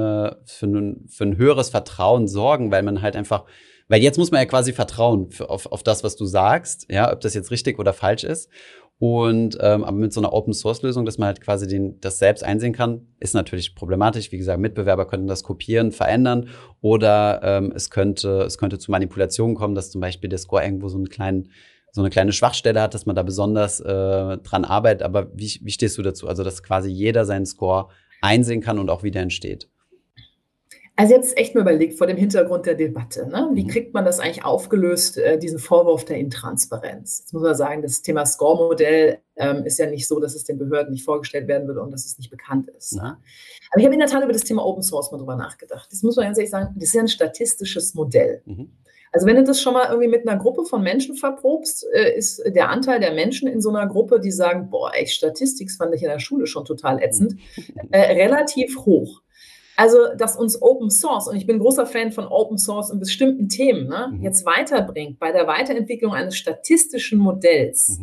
ein höheres Vertrauen sorgen, weil man halt einfach, weil jetzt muss man ja quasi vertrauen auf das, was du sagst, ja, ob das jetzt richtig oder falsch ist. Und aber mit so einer Open-Source-Lösung, dass man halt quasi das selbst einsehen kann, ist natürlich problematisch. Wie gesagt, Mitbewerber könnten das kopieren, verändern oder es könnte zu Manipulationen kommen, dass zum Beispiel der Score irgendwo so so eine kleine Schwachstelle hat, dass man da besonders dran arbeitet. Aber wie stehst du dazu? Also, dass quasi jeder seinen Score einsehen kann und auch wieder entsteht.
Also jetzt echt mal überlegt vor dem Hintergrund der Debatte, ne? Wie kriegt man das eigentlich aufgelöst, diesen Vorwurf der Intransparenz? Jetzt muss man sagen, das Thema Score-Modell ist ja nicht so, dass es den Behörden nicht vorgestellt werden würde und dass es nicht bekannt ist. Ne? Aber ich habe in der Tat über das Thema Open Source mal drüber nachgedacht. Das muss man ganz ehrlich sagen, das ist ja ein statistisches Modell. Also wenn du das schon mal irgendwie mit einer Gruppe von Menschen verprobst, ist der Anteil der Menschen in so einer Gruppe, die sagen, boah, echt, Statistik fand ich in der Schule schon total ätzend, relativ hoch. Also, dass uns Open Source, und ich bin großer Fan von Open Source in bestimmten Themen, ne, jetzt weiterbringt bei der Weiterentwicklung eines statistischen Modells,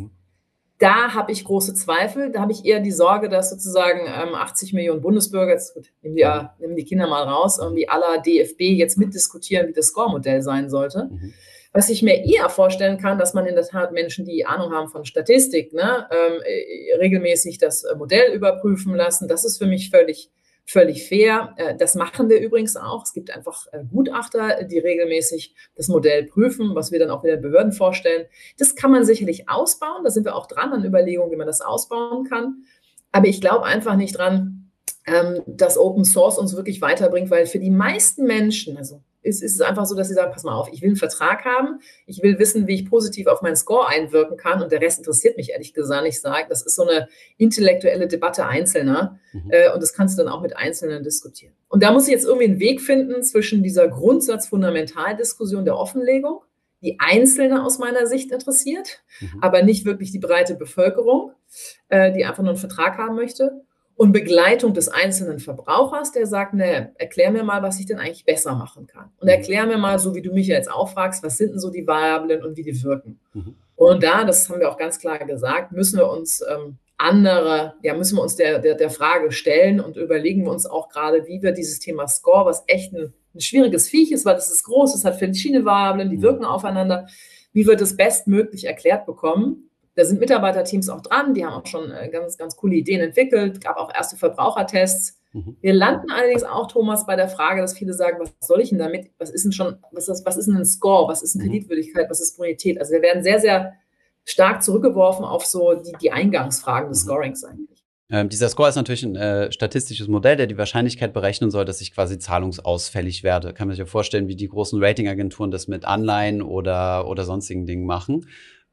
da habe ich große Zweifel. Da habe ich eher die Sorge, dass sozusagen 80 Millionen Bundesbürger, jetzt gut, nehmen die Kinder mal raus, irgendwie à la DFB jetzt mitdiskutieren, wie das Score-Modell sein sollte. Was ich mir eher vorstellen kann, dass man in der Tat Menschen, die Ahnung haben von Statistik, ne, regelmäßig das Modell überprüfen lassen. Das ist für mich völlig fair. Das machen wir übrigens auch. Es gibt einfach Gutachter, die regelmäßig das Modell prüfen, was wir dann auch wieder den Behörden vorstellen. Das kann man sicherlich ausbauen. Da sind wir auch dran an Überlegungen, wie man das ausbauen kann. Aber ich glaube einfach nicht dran, dass Open Source uns wirklich weiterbringt, weil für die meisten Menschen, also ist es einfach so, dass sie sagen, pass mal auf, ich will einen Vertrag haben, ich will wissen, wie ich positiv auf meinen Score einwirken kann und der Rest interessiert mich ehrlich gesagt nicht. Das ist so eine intellektuelle Debatte Einzelner und das kannst du dann auch mit Einzelnen diskutieren. Und da muss ich jetzt irgendwie einen Weg finden zwischen dieser Grundsatz-Fundamentaldiskussion der Offenlegung, die Einzelne aus meiner Sicht interessiert, aber nicht wirklich die breite Bevölkerung, die einfach nur einen Vertrag haben möchte, und Begleitung des einzelnen Verbrauchers, der sagt, ne, erklär mir mal, was ich denn eigentlich besser machen kann. Und erklär mir mal, so wie du mich jetzt auch fragst, was sind denn so die Variablen und wie die wirken. Und da, das haben wir auch ganz klar gesagt, müssen wir uns müssen wir uns der Frage stellen und überlegen wir uns auch gerade, wie wir dieses Thema Score, was echt ein schwieriges Viech ist, weil das ist groß, es hat verschiedene Variablen, die wirken aufeinander, wie wir das bestmöglich erklärt bekommen. Da sind Mitarbeiterteams auch dran, die haben auch schon ganz, ganz coole Ideen entwickelt, gab auch erste Verbrauchertests. Wir landen allerdings auch, Thomas, bei der Frage, dass viele sagen, was soll ich denn damit? Was ist denn ein Score? Was ist eine Kreditwürdigkeit? Was ist Bonität? Also wir werden sehr, sehr stark zurückgeworfen auf so die Eingangsfragen des Scorings eigentlich.
Dieser Score ist natürlich ein statistisches Modell, der die Wahrscheinlichkeit berechnen soll, dass ich quasi zahlungsausfällig werde. Kann man sich ja vorstellen, wie die großen Ratingagenturen das mit Anleihen oder sonstigen Dingen machen.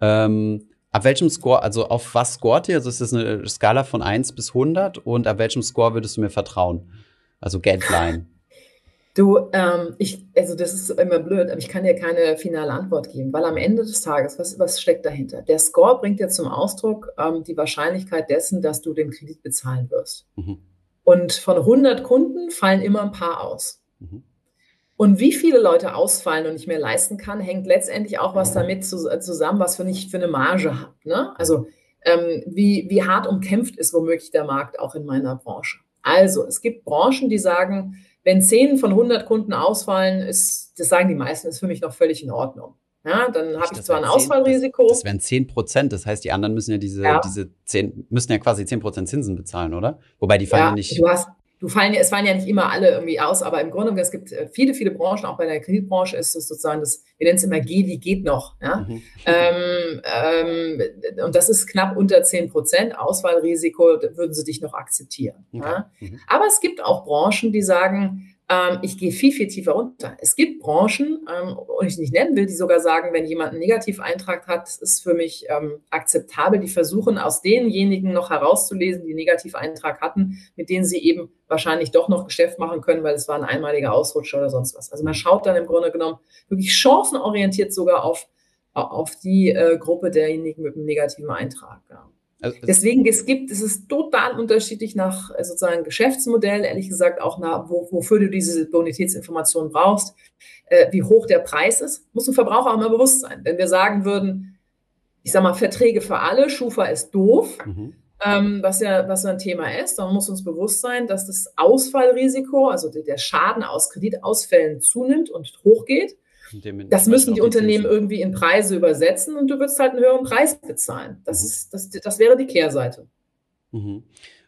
Ab welchem Score, also auf was scoret ihr? Also ist das eine Skala von 1 bis 100 und ab welchem Score würdest du mir vertrauen? Also Geldleihen.
Du, also das ist immer blöd, aber ich kann dir keine finale Antwort geben, weil am Ende des Tages, was steckt dahinter? Der Score bringt dir zum Ausdruck die Wahrscheinlichkeit dessen, dass du den Kredit bezahlen wirst. Und von 100 Kunden fallen immer ein paar aus. Und wie viele Leute ausfallen und nicht mehr leisten kann, hängt letztendlich auch was damit zusammen, was ich für eine Marge habe. Ne? Also wie hart umkämpft ist womöglich der Markt auch in meiner Branche. Also es gibt Branchen, die sagen, wenn 10 von 100 Kunden ausfallen, das sagen die meisten, ist für mich noch völlig in Ordnung. Ja, dann habe ich zwar ein Ausfallrisiko.
Das wären 10%, das heißt, die anderen müssen ja diese 10, müssen ja quasi 10% Zinsen bezahlen, oder? Wobei die fallen ja nicht.
Es fallen ja nicht immer alle irgendwie aus, aber im Grunde, es gibt viele, viele Branchen, auch bei der Kreditbranche ist es sozusagen wir nennen es immer G wie geht noch. Ja? Und das ist knapp unter 10%. Ausfallrisiko, würden sie dich noch akzeptieren. Okay. Ja? Aber es gibt auch Branchen, die sagen, ich gehe viel, viel tiefer runter. Es gibt Branchen, und ich nicht nennen will, die sogar sagen, wenn jemand einen Negativeintrag hat, das ist für mich akzeptabel. Die versuchen aus denjenigen noch herauszulesen, die einen Negativeintrag hatten, mit denen sie eben wahrscheinlich doch noch Geschäft machen können, weil es war ein einmaliger Ausrutscher oder sonst was. Also man schaut dann im Grunde genommen wirklich chancenorientiert sogar auf die Gruppe derjenigen mit einem negativen Eintrag. Ja. Deswegen, es ist total unterschiedlich nach sozusagen Geschäftsmodell, ehrlich gesagt auch nach, wofür du diese Bonitätsinformationen brauchst, wie hoch der Preis ist, muss ein Verbraucher auch mal bewusst sein. Wenn wir sagen würden, ich sag mal, Verträge für alle, Schufa ist doof, was ja ein Thema ist, dann muss uns bewusst sein, dass das Ausfallrisiko, also der Schaden aus Kreditausfällen zunimmt und hochgeht. Das müssen die Unternehmen irgendwie in Preise übersetzen und du wirst halt einen höheren Preis bezahlen. Das wäre die Kehrseite.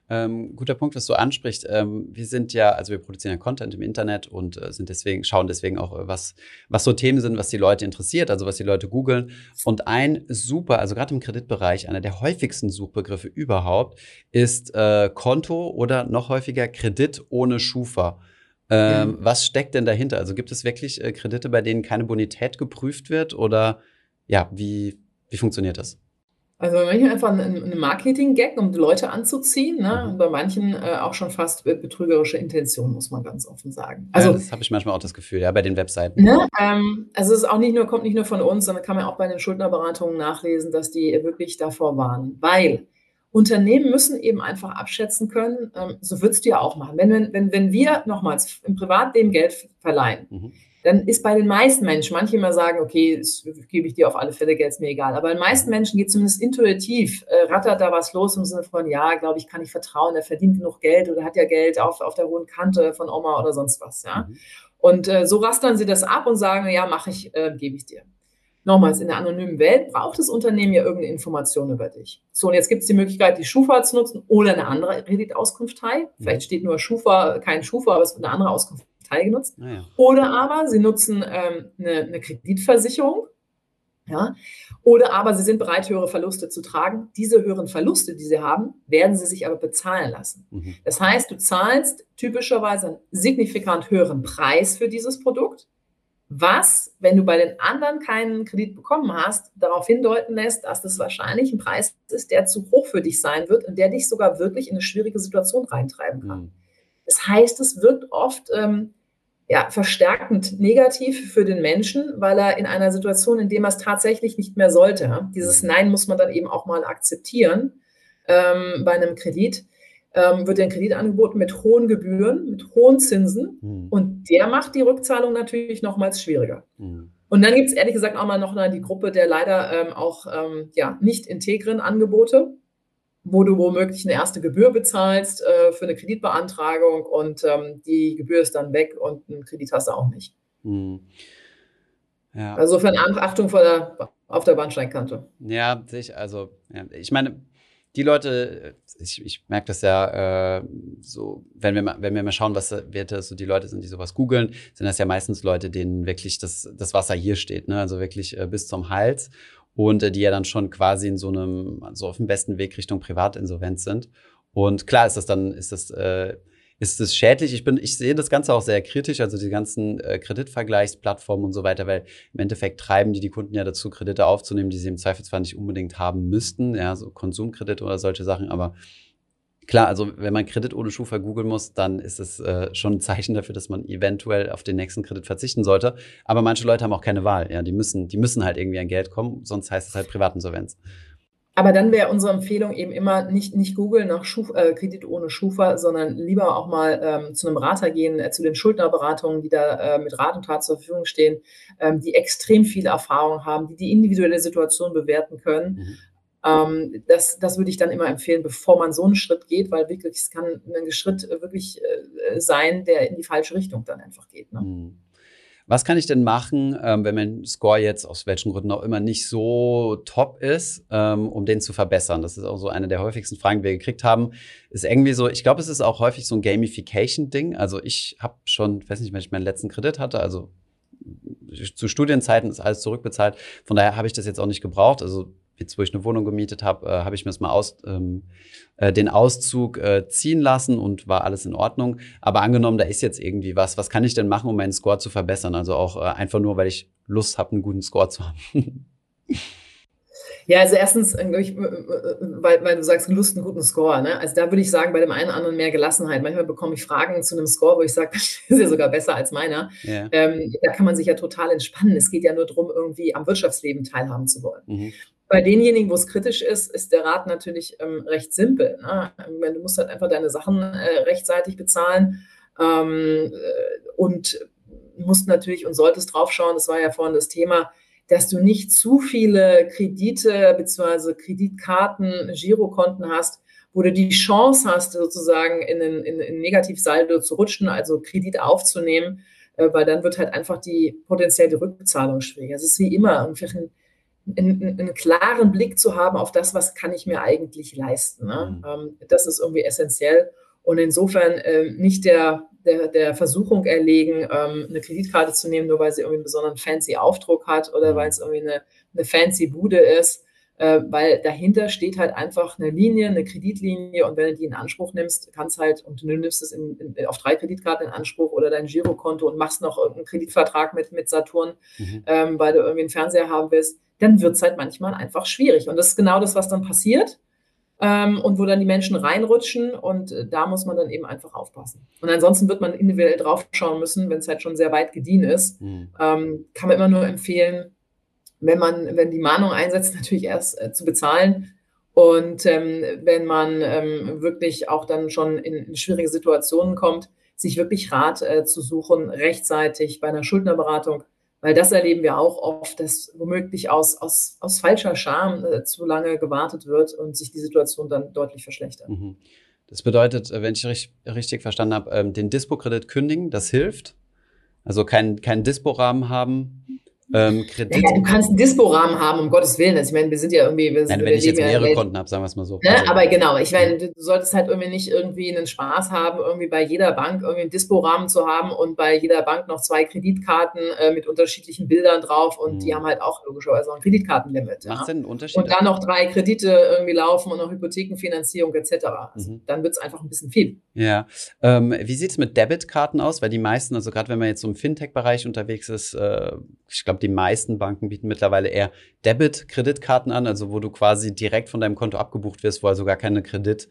Guter Punkt, was du ansprichst. Wir sind ja, also wir produzieren ja Content im Internet und schauen deswegen auch, was so Themen sind, was die Leute interessiert, also was die Leute googeln. Und also gerade im Kreditbereich, einer der häufigsten Suchbegriffe überhaupt ist Konto oder noch häufiger Kredit ohne Schufa. Was steckt denn dahinter? Also gibt es wirklich Kredite, bei denen keine Bonität geprüft wird oder ja, wie funktioniert das?
Also bei manchen einfach ein Marketing-Gag, um die Leute anzuziehen, ne? Und bei manchen auch schon fast betrügerische Intention, muss man ganz offen sagen.
Ja,
Also,
das habe ich manchmal auch das Gefühl, ja, bei den Webseiten.
ne, also es ist auch kommt nicht nur von uns, sondern kann man auch bei den Schuldnerberatungen nachlesen, dass die wirklich davor warnen. Weil Unternehmen müssen eben einfach abschätzen können, so würdest du ja auch machen. Wenn wir nochmals im Privatleben Geld verleihen, dann ist bei den meisten Menschen, manche immer sagen, okay, das gebe ich dir auf alle Fälle Geld, ist mir egal. Aber bei den meisten Menschen geht zumindest intuitiv, rattert da was los im Sinne von, ja, glaube ich, kann ich vertrauen, er verdient genug Geld oder hat ja Geld auf der hohen Kante von Oma oder sonst was. Ja? Und so rastern sie das ab und sagen, ja, mache ich, gebe ich dir. Nochmals, in der anonymen Welt braucht das Unternehmen ja irgendeine Information über dich. So, und jetzt gibt es die Möglichkeit, die Schufa zu nutzen oder eine andere Kreditauskunftei. Vielleicht steht nur Schufa, kein Schufa, aber es wird eine andere Auskunftei genutzt.
Ja.
Oder aber sie nutzen eine Kreditversicherung. Ja? Oder aber sie sind bereit, höhere Verluste zu tragen. Diese höheren Verluste, die sie haben, werden sie sich aber bezahlen lassen. Das heißt, du zahlst typischerweise einen signifikant höheren Preis für dieses Produkt, was, wenn du bei den anderen keinen Kredit bekommen hast, darauf hindeuten lässt, dass das wahrscheinlich ein Preis ist, der zu hoch für dich sein wird und der dich sogar wirklich in eine schwierige Situation reintreiben kann. Das heißt, es wirkt oft verstärkend negativ für den Menschen, weil er in einer Situation, in der er es tatsächlich nicht mehr sollte, dieses Nein muss man dann eben auch mal akzeptieren, bei einem Kredit, wird ein Kredit angeboten mit hohen Gebühren, mit hohen Zinsen und der macht die Rückzahlung natürlich nochmals schwieriger. Und dann gibt es ehrlich gesagt auch mal noch die Gruppe der leider auch nicht integren Angebote, wo du womöglich eine erste Gebühr bezahlst für eine Kreditbeantragung und die Gebühr ist dann weg und einen Kredit hast du auch nicht.
Ja.
Also für eine Achtung auf der Bahnsteigkante.
Ja, ich meine, die Leute, ich merke das ja so, wenn wir mal schauen, was Werte so die Leute sind, die sowas googeln, sind das ja meistens Leute, denen wirklich das Wasser hier steht, ne? Also wirklich bis zum Hals und die ja dann schon quasi in so auf dem besten Weg Richtung Privatinsolvenz sind. Und klar ist das schädlich. Ich sehe das Ganze auch sehr kritisch, also die ganzen Kreditvergleichsplattformen und so weiter, weil im Endeffekt treiben die Kunden ja dazu, Kredite aufzunehmen, die sie im Zweifelsfall nicht unbedingt haben müssten, ja, so Konsumkredite oder solche Sachen. Aber klar, also wenn man Kredit ohne Schufa googeln muss, dann ist es schon ein Zeichen dafür, dass man eventuell auf den nächsten Kredit verzichten sollte. Aber manche Leute haben auch keine Wahl, ja, die müssen halt irgendwie an Geld kommen, sonst heißt es halt Privatinsolvenz.
Aber dann wäre unsere Empfehlung eben immer nicht googeln nach Kredit ohne Schufa, sondern lieber auch mal zu einem Berater gehen, zu den Schuldnerberatungen, die da mit Rat und Tat zur Verfügung stehen, die extrem viel Erfahrung haben, die individuelle Situation bewerten können. Das würde ich dann immer empfehlen, bevor man so einen Schritt geht, weil wirklich, es kann ein Schritt wirklich sein, der in die falsche Richtung dann einfach geht. Ne?
Was kann ich denn machen, wenn mein Score jetzt aus welchen Gründen auch immer nicht so top ist, um den zu verbessern? Das ist auch so eine der häufigsten Fragen, die wir gekriegt haben. Ist irgendwie so, ich glaube, es ist auch häufig so ein Gamification-Ding. Also ich habe schon, ich weiß nicht, wenn ich meinen letzten Kredit hatte, also zu Studienzeiten ist alles zurückbezahlt. Von daher habe ich das jetzt auch nicht gebraucht. Also jetzt, wo ich eine Wohnung gemietet habe, habe ich mir das mal den Auszug ziehen lassen und war alles in Ordnung. Aber angenommen, da ist jetzt irgendwie was kann ich denn machen, um meinen Score zu verbessern? Also auch einfach nur, weil ich Lust habe, einen guten Score zu haben.
Ja, also erstens, weil du sagst, Lust, einen guten Score. Ne? Also da würde ich sagen, bei dem einen oder anderen mehr Gelassenheit. Manchmal bekomme ich Fragen zu einem Score, wo ich sage, das ist ja sogar besser als meiner.
Ja.
Da kann man sich ja total entspannen. Es geht ja nur darum, irgendwie am Wirtschaftsleben teilhaben zu wollen. Bei denjenigen, wo es kritisch ist der Rat natürlich recht simpel. Ne? Du musst halt einfach deine Sachen rechtzeitig bezahlen und musst natürlich und solltest drauf schauen, das war ja vorhin das Thema, dass du nicht zu viele Kredite bzw. Kreditkarten, Girokonten hast, wo du die Chance hast, sozusagen in ein Negativsaldo zu rutschen, also Kredit aufzunehmen, weil dann wird halt einfach potenziell die Rückzahlung schwieriger. Es ist wie immer, einen klaren Blick zu haben auf das, was kann ich mir eigentlich leisten. Ne? Das ist irgendwie essentiell. Und insofern nicht der Versuchung erlegen, eine Kreditkarte zu nehmen, nur weil sie irgendwie einen besonderen fancy Aufdruck hat oder weil es irgendwie eine fancy Bude ist, weil dahinter steht halt einfach eine Linie, eine Kreditlinie, und wenn du die in Anspruch nimmst, kannst halt, und du nimmst es auf 3 Kreditkarten in Anspruch oder dein Girokonto und machst noch irgendeinen Kreditvertrag mit Saturn, weil du irgendwie einen Fernseher haben willst, dann wird es halt manchmal einfach schwierig. Und das ist genau das, was dann passiert. Und wo dann die Menschen reinrutschen, und da muss man dann eben einfach aufpassen. Und ansonsten wird man individuell drauf schauen müssen, wenn es halt schon sehr weit gediehen ist. Kann man immer nur empfehlen, wenn die Mahnung einsetzt, natürlich erst zu bezahlen. Und wenn man wirklich auch dann schon in schwierige Situationen kommt, sich wirklich Rat zu suchen, rechtzeitig bei einer Schuldnerberatung. Weil das erleben wir auch oft, dass womöglich aus falscher Scham zu lange gewartet wird und sich die Situation dann deutlich verschlechtert.
Das bedeutet, wenn ich richtig verstanden habe, den Dispo-Kredit kündigen, das hilft. Also keinen Dispo-Rahmen haben. Kredit.
Ja, du kannst einen Dispo-Rahmen haben, um Gottes Willen. Also ich meine, wir sind ja irgendwie...
Wenn ich jetzt mehrere Konten habe, sagen wir es mal so.
Ne? Also, aber genau, ich meine, du solltest halt irgendwie nicht irgendwie einen Spaß haben, irgendwie bei jeder Bank irgendwie einen Dispo-Rahmen zu haben und bei jeder Bank noch 2 Kreditkarten mit unterschiedlichen Bildern drauf, und die haben halt auch logischerweise auch ein Kreditkartenlimit.
Macht Sinn, ein Unterschied?
Und dann noch 3 Kredite irgendwie laufen und noch Hypothekenfinanzierung etc. Also dann wird es einfach ein bisschen viel.
Ja. Wie sieht es mit Debitkarten aus? Weil die meisten, also gerade wenn man jetzt so im Fintech-Bereich unterwegs ist, ich glaube, die meisten Banken bieten mittlerweile eher Debit-Kreditkarten an, also wo du quasi direkt von deinem Konto abgebucht wirst, wo also gar kein Kredit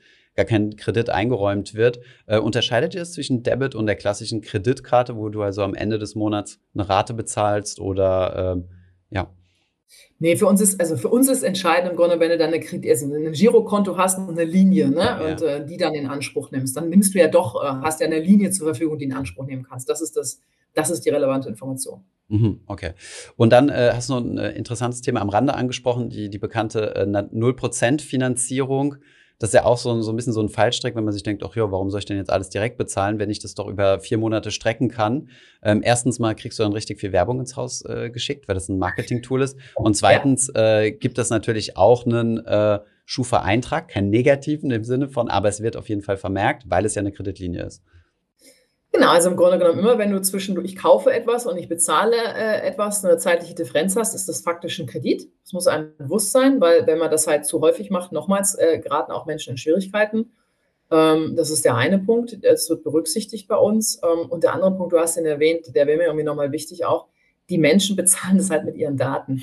eingeräumt wird. Unterscheidet ihr es zwischen Debit und der klassischen Kreditkarte, wo du also am Ende des Monats eine Rate bezahlst oder ja?
Nee, für uns ist entscheidend im Grunde, wenn du dann ein Girokonto hast und eine Linie, ne? Ja. Und die dann in Anspruch nimmst, dann nimmst du ja doch, hast ja eine Linie zur Verfügung, die in Anspruch nehmen kannst. Das ist die relevante Information.
Okay. Und dann hast du noch ein interessantes Thema am Rande angesprochen, die bekannte 0% Finanzierung. Das ist ja auch so ein bisschen so ein Fallstrick, wenn man sich denkt, ach ja, warum soll ich denn jetzt alles direkt bezahlen, wenn ich das doch über 4 Monate strecken kann? Erstens mal kriegst du dann richtig viel Werbung ins Haus geschickt, weil das ein Marketing-Tool ist. Und zweitens gibt es natürlich auch einen Schufa-Eintrag, keinen negativen im Sinne von, aber es wird auf jeden Fall vermerkt, weil es ja eine Kreditlinie ist.
Genau, also im Grunde genommen immer, wenn du ich kaufe etwas und ich bezahle etwas, eine zeitliche Differenz hast, ist das faktisch ein Kredit. Das muss einem bewusst sein, weil wenn man das halt zu häufig macht, nochmals, geraten auch Menschen in Schwierigkeiten. Das ist der eine Punkt, das wird berücksichtigt bei uns. Und der andere Punkt, du hast ihn erwähnt, der wäre mir irgendwie nochmal wichtig auch, die Menschen bezahlen das halt mit ihren Daten.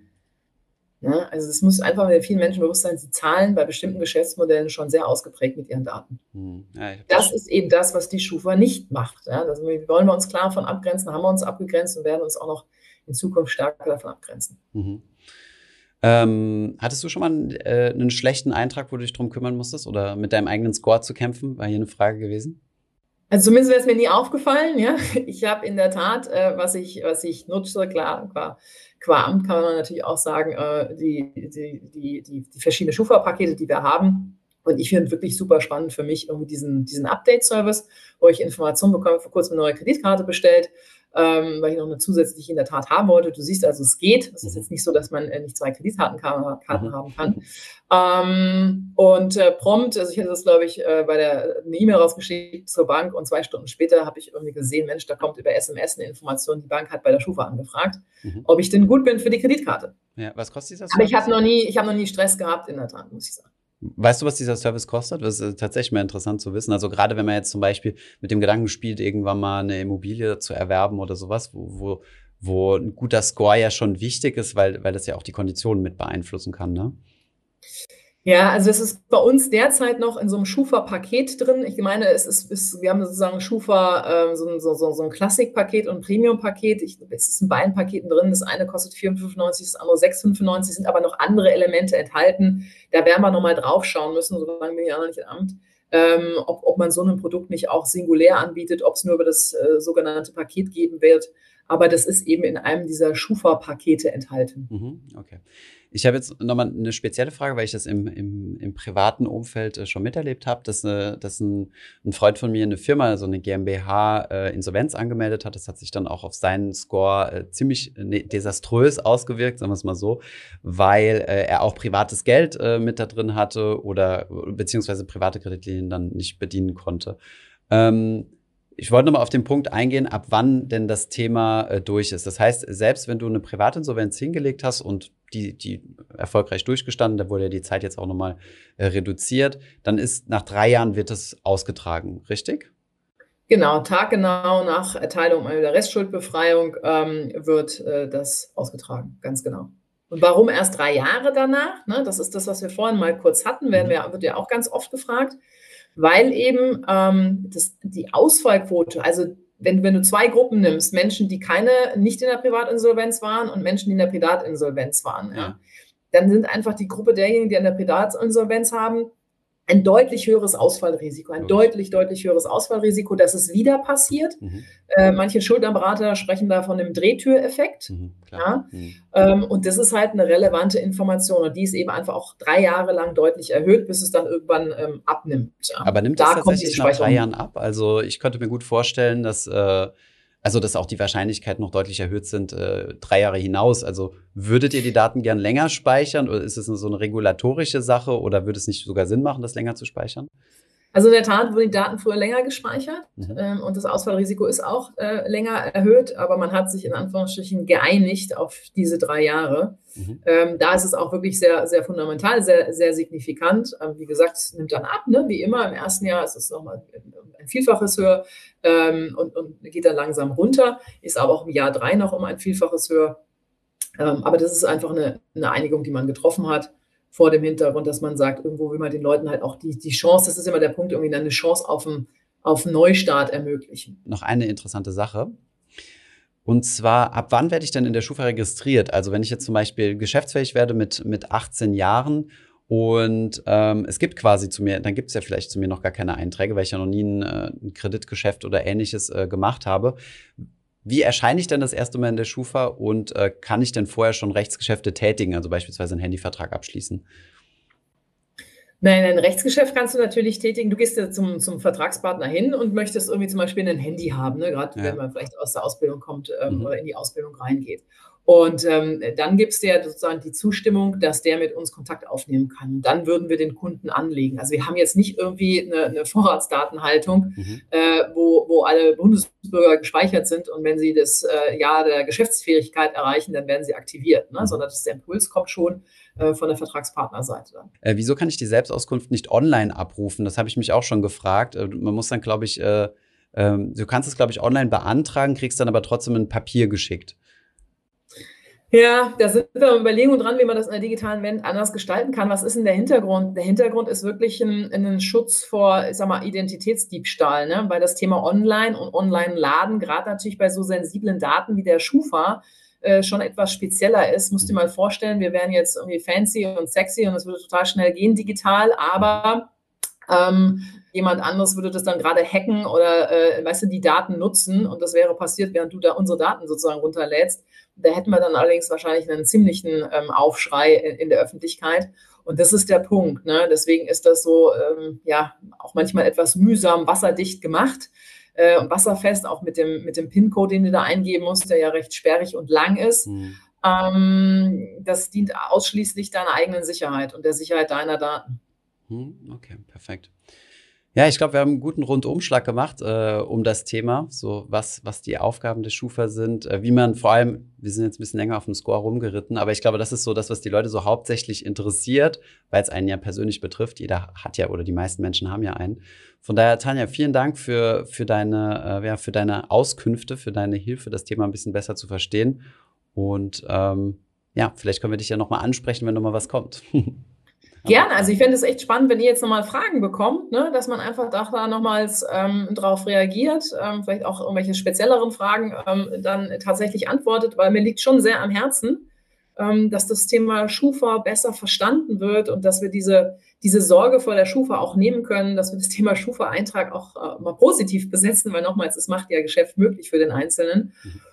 Ja, also es muss einfach bei vielen Menschen bewusst sein, sie zahlen bei bestimmten Geschäftsmodellen schon sehr ausgeprägt mit ihren Daten. Ja, das ist eben das, was die Schufa nicht macht. Ja, das wollen wir uns klar davon abgrenzen, haben wir uns abgegrenzt und werden uns auch noch in Zukunft stärker davon abgrenzen.
Hattest du schon mal einen schlechten Eintrag, wo du dich drum kümmern musstest oder mit deinem eigenen Score zu kämpfen? War hier eine Frage gewesen?
Also zumindest wäre es mir nie aufgefallen. Ja, ich habe in der Tat, was ich nutze, klar, qua Amt kann man natürlich auch sagen, die verschiedenen Schufa-Pakete, die wir haben. Und ich finde wirklich super spannend für mich irgendwie diesen Update-Service, wo ich Informationen bekomme, vor kurzem eine neue Kreditkarte bestellt, weil ich noch eine zusätzliche in der Tat haben wollte. Du siehst also, es geht. Es ist jetzt nicht so, dass man nicht 2 Kreditkarten haben kann. Prompt, also ich hatte das, glaube ich, eine E-Mail rausgeschickt zur Bank, und 2 Stunden später habe ich irgendwie gesehen, Mensch, da kommt über SMS eine Information, die Bank hat bei der Schufa angefragt, ob ich denn gut bin für die Kreditkarte.
Ja, was kostet dieser
Service? Aber ich habe noch nie Stress gehabt, in der Tat, muss ich sagen.
Weißt du, was dieser Service kostet? Das ist tatsächlich mal interessant zu wissen. Also gerade wenn man jetzt zum Beispiel mit dem Gedanken spielt, irgendwann mal eine Immobilie zu erwerben oder sowas, wo ein guter Score ja schon wichtig ist, weil das ja auch die Konditionen mit beeinflussen kann, ne?
Ja, also es ist bei uns derzeit noch in so einem Schufa-Paket drin. Ich meine, wir haben sozusagen Schufa, so ein Klassik-Paket und ein Premium-Paket. Es ist in beiden Paketen drin. Das eine kostet 4,95, das andere 6,95, sind aber noch andere Elemente enthalten. Da werden wir nochmal drauf schauen müssen, solange bin ich auch noch nicht im Amt, ob man so ein Produkt nicht auch singulär anbietet, ob es nur über das sogenannte Paket geben wird. aber das ist eben in einem dieser Schufa-Pakete enthalten.
Okay. Ich habe jetzt nochmal eine spezielle Frage, weil ich das im privaten Umfeld schon miterlebt habe, dass ein Freund von mir eine Firma, so eine GmbH, Insolvenz angemeldet hat. Das hat sich dann auch auf seinen Score ziemlich desaströs ausgewirkt, sagen wir es mal so, weil er auch privates Geld mit da drin hatte oder beziehungsweise private Kreditlinien dann nicht bedienen konnte. Ich wollte nochmal auf den Punkt eingehen, ab wann denn das Thema durch ist. Das heißt, selbst wenn du eine Privatinsolvenz hingelegt hast und die erfolgreich durchgestanden, da wurde ja die Zeit jetzt auch nochmal reduziert, dann ist nach 3 Jahren wird es ausgetragen, richtig?
Genau, taggenau nach Erteilung der Restschuldbefreiung wird das ausgetragen, ganz genau. Und warum erst 3 Jahre danach? Ne, das ist das, was wir vorhin mal kurz hatten, wird ja auch ganz oft gefragt. Weil eben die Ausfallquote, also wenn du 2 Gruppen nimmst, Menschen, die nicht in der Privatinsolvenz waren und Menschen, die in der Privatinsolvenz waren, ja, dann sind einfach die Gruppe derjenigen, die eine Privatinsolvenz haben, ein deutlich höheres Ausfallrisiko, deutlich höheres Ausfallrisiko, dass es wieder passiert. Manche Schuldnerberater sprechen da von einem Drehtüreffekt. Ja? Und das ist halt eine relevante Information und die ist eben einfach auch 3 Jahre lang deutlich erhöht, bis es dann irgendwann abnimmt.
Aber nimmt das tatsächlich nach 3 Jahren ab? Also ich könnte mir gut vorstellen, dass auch die Wahrscheinlichkeiten noch deutlich erhöht sind, 3 Jahre hinaus. Also würdet ihr die Daten gern länger speichern oder ist es so eine regulatorische Sache oder würde es nicht sogar Sinn machen, das länger zu speichern?
Also in der Tat wurden die Daten früher länger gespeichert und das Ausfallrisiko ist auch länger erhöht, aber man hat sich in Anführungsstrichen geeinigt auf diese 3 Jahre. Da ist es auch wirklich sehr, sehr fundamental, sehr, sehr signifikant. Wie gesagt, es nimmt dann ab, ne? Wie immer. Im ersten Jahr ist es nochmal ein Vielfaches höher und geht dann langsam runter, ist aber auch im Jahr 3 noch um ein Vielfaches höher. Aber das ist einfach eine Einigung, die man getroffen hat, vor dem Hintergrund, dass man sagt, irgendwo will man den Leuten halt auch die Chance, das ist immer der Punkt, irgendwie eine Chance auf einen Neustart ermöglichen.
Noch eine interessante Sache. Und zwar, ab wann werde ich denn in der Schufa registriert? Also wenn ich jetzt zum Beispiel geschäftsfähig werde mit 18 Jahren und es gibt quasi zu mir, dann gibt es ja vielleicht zu mir noch gar keine Einträge, weil ich ja noch nie ein Kreditgeschäft oder Ähnliches gemacht habe. Wie erscheine ich denn das erste Mal in der Schufa und kann ich denn vorher schon Rechtsgeschäfte tätigen, also beispielsweise einen Handyvertrag abschließen?
Nein, ein Rechtsgeschäft kannst du natürlich tätigen. Du gehst ja zum Vertragspartner hin und möchtest irgendwie zum Beispiel ein Handy haben, ne? Gerade wenn man vielleicht aus der Ausbildung kommt oder in die Ausbildung reingeht. Und dann gibst du ja sozusagen die Zustimmung, dass der mit uns Kontakt aufnehmen kann. Und dann würden wir den Kunden anlegen. Also wir haben jetzt nicht irgendwie eine Vorratsdatenhaltung, wo alle Bundesbürger gespeichert sind und wenn sie das Jahr der Geschäftsfähigkeit erreichen, dann werden sie aktiviert, ne? Sondern der Impuls kommt schon von der Vertragspartnerseite dann.
Wieso kann ich die Selbstauskunft nicht online abrufen? Das habe ich mich auch schon gefragt. Man muss dann, glaube ich, du kannst es, glaube ich, online beantragen, kriegst dann aber trotzdem ein Papier geschickt.
Ja, da sind wir Überlegungen dran, wie man das in der digitalen Welt anders gestalten kann. Was ist denn der Hintergrund? Der Hintergrund ist wirklich ein Schutz vor, ich sag mal, Identitätsdiebstahl, ne? Weil das Thema Online und Online-Laden, gerade natürlich bei so sensiblen Daten wie der Schufa, schon etwas spezieller ist. Musst dir mal vorstellen, wir wären jetzt irgendwie fancy und sexy und es würde total schnell gehen digital, aber jemand anderes würde das dann gerade hacken oder, weißt du, die Daten nutzen und das wäre passiert, während du da unsere Daten sozusagen runterlädst. Da hätten wir dann allerdings wahrscheinlich einen ziemlichen Aufschrei in der Öffentlichkeit. Und das ist der Punkt, ne? Deswegen ist das so, auch manchmal etwas mühsam wasserdicht gemacht. Und wasserfest, auch mit dem PIN-Code, den du da eingeben musst, der ja recht sperrig und lang ist. Das dient ausschließlich deiner eigenen Sicherheit und der Sicherheit deiner Daten.
Okay, perfekt. Ja, ich glaube, wir haben einen guten Rundumschlag gemacht um das Thema, so was die Aufgaben der Schufa sind, wie man vor allem, wir sind jetzt ein bisschen länger auf dem Score rumgeritten, aber ich glaube, das ist so das, was die Leute so hauptsächlich interessiert, weil es einen ja persönlich betrifft. Jeder hat ja oder die meisten Menschen haben ja einen. Von daher, Tanja, vielen Dank für deine Auskünfte, für deine Hilfe, das Thema ein bisschen besser zu verstehen. Und vielleicht können wir dich ja nochmal ansprechen, wenn nochmal was kommt.
Gerne, also ich fände es echt spannend, wenn ihr jetzt nochmal Fragen bekommt, ne, dass man einfach da nochmals drauf reagiert, vielleicht auch irgendwelche spezielleren Fragen dann tatsächlich antwortet, weil mir liegt schon sehr am Herzen, dass das Thema Schufa besser verstanden wird und dass wir diese Sorge vor der Schufa auch nehmen können, dass wir das Thema Schufa-Eintrag auch mal positiv besetzen, weil nochmals, es macht ja Geschäft möglich für den Einzelnen.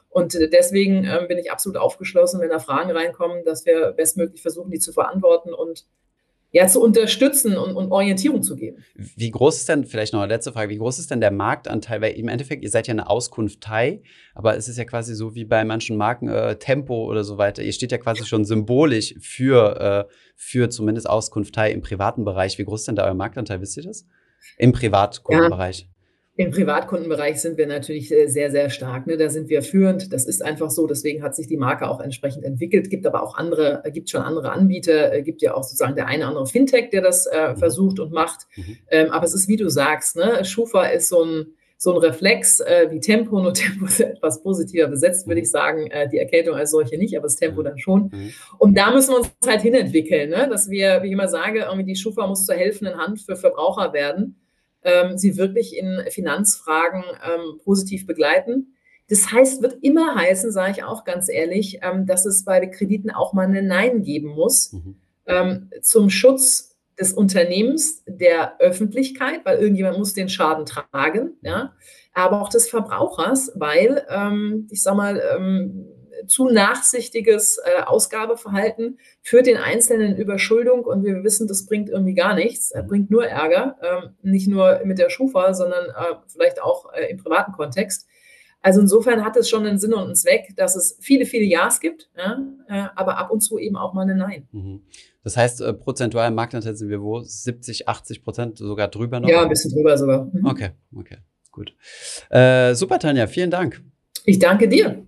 Und deswegen bin ich absolut aufgeschlossen, wenn da Fragen reinkommen, dass wir bestmöglich versuchen, die zu verantworten und ja, zu unterstützen und Orientierung zu geben.
Wie groß ist denn, vielleicht noch eine letzte Frage, wie groß ist denn der Marktanteil? Weil im Endeffekt, ihr seid ja eine Auskunftei, aber es ist ja quasi so wie bei manchen Marken Tempo oder so weiter. Ihr steht ja quasi schon symbolisch für zumindest Auskunftei im privaten Bereich. Wie groß ist denn da euer Marktanteil? Wisst ihr das? Im Privatkundenbereich.
Ja. Im Privatkundenbereich sind wir natürlich sehr, sehr stark. Ne? Da sind wir führend. Das ist einfach so. Deswegen hat sich die Marke auch entsprechend entwickelt. Gibt aber auch gibt schon andere Anbieter. Gibt ja auch sozusagen der eine oder andere Fintech, der das versucht und macht. Aber es ist, wie du sagst, ne? Schufa ist so ein Reflex wie Tempo. Nur Tempo ist etwas positiver besetzt, würde ich sagen. Die Erkältung als solche nicht, aber das Tempo dann schon. Und da müssen wir uns halt hinentwickeln, ne? Dass wir, wie ich immer sage, irgendwie die Schufa muss zur helfenden Hand für Verbraucher werden. Sie wirklich in Finanzfragen positiv begleiten. Das heißt, wird immer heißen, sage ich auch ganz ehrlich, dass es bei Krediten auch mal ein Nein geben muss, zum Schutz des Unternehmens, der Öffentlichkeit, weil irgendjemand muss den Schaden tragen, ja, aber auch des Verbrauchers, weil, ich sage mal, zu nachsichtiges Ausgabeverhalten führt den Einzelnen in Überschuldung und wir wissen, das bringt irgendwie gar nichts, bringt nur Ärger, nicht nur mit der Schufa, sondern vielleicht auch im privaten Kontext. Also insofern hat es schon einen Sinn und einen Zweck, dass es viele, viele Ja's gibt, ja, aber ab und zu eben auch mal ein Nein.
Das heißt, prozentual im Marktanteil sind wir wo? 70-80%, sogar drüber noch?
Ja, ein bisschen drüber sogar.
Okay, gut. Super, Tanja, vielen Dank.
Ich danke dir.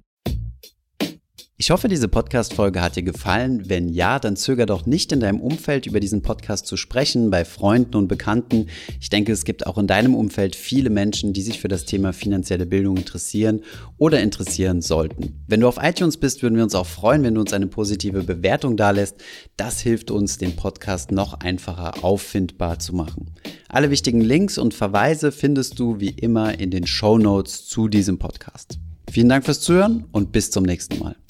Ich hoffe, diese Podcast-Folge hat dir gefallen. Wenn ja, dann zöger doch nicht in deinem Umfeld über diesen Podcast zu sprechen, bei Freunden und Bekannten. Ich denke, es gibt auch in deinem Umfeld viele Menschen, die sich für das Thema finanzielle Bildung interessieren oder interessieren sollten. Wenn du auf iTunes bist, würden wir uns auch freuen, wenn du uns eine positive Bewertung dalässt. Das hilft uns, den Podcast noch einfacher auffindbar zu machen. Alle wichtigen Links und Verweise findest du wie immer in den Shownotes zu diesem Podcast. Vielen Dank fürs Zuhören und bis zum nächsten Mal.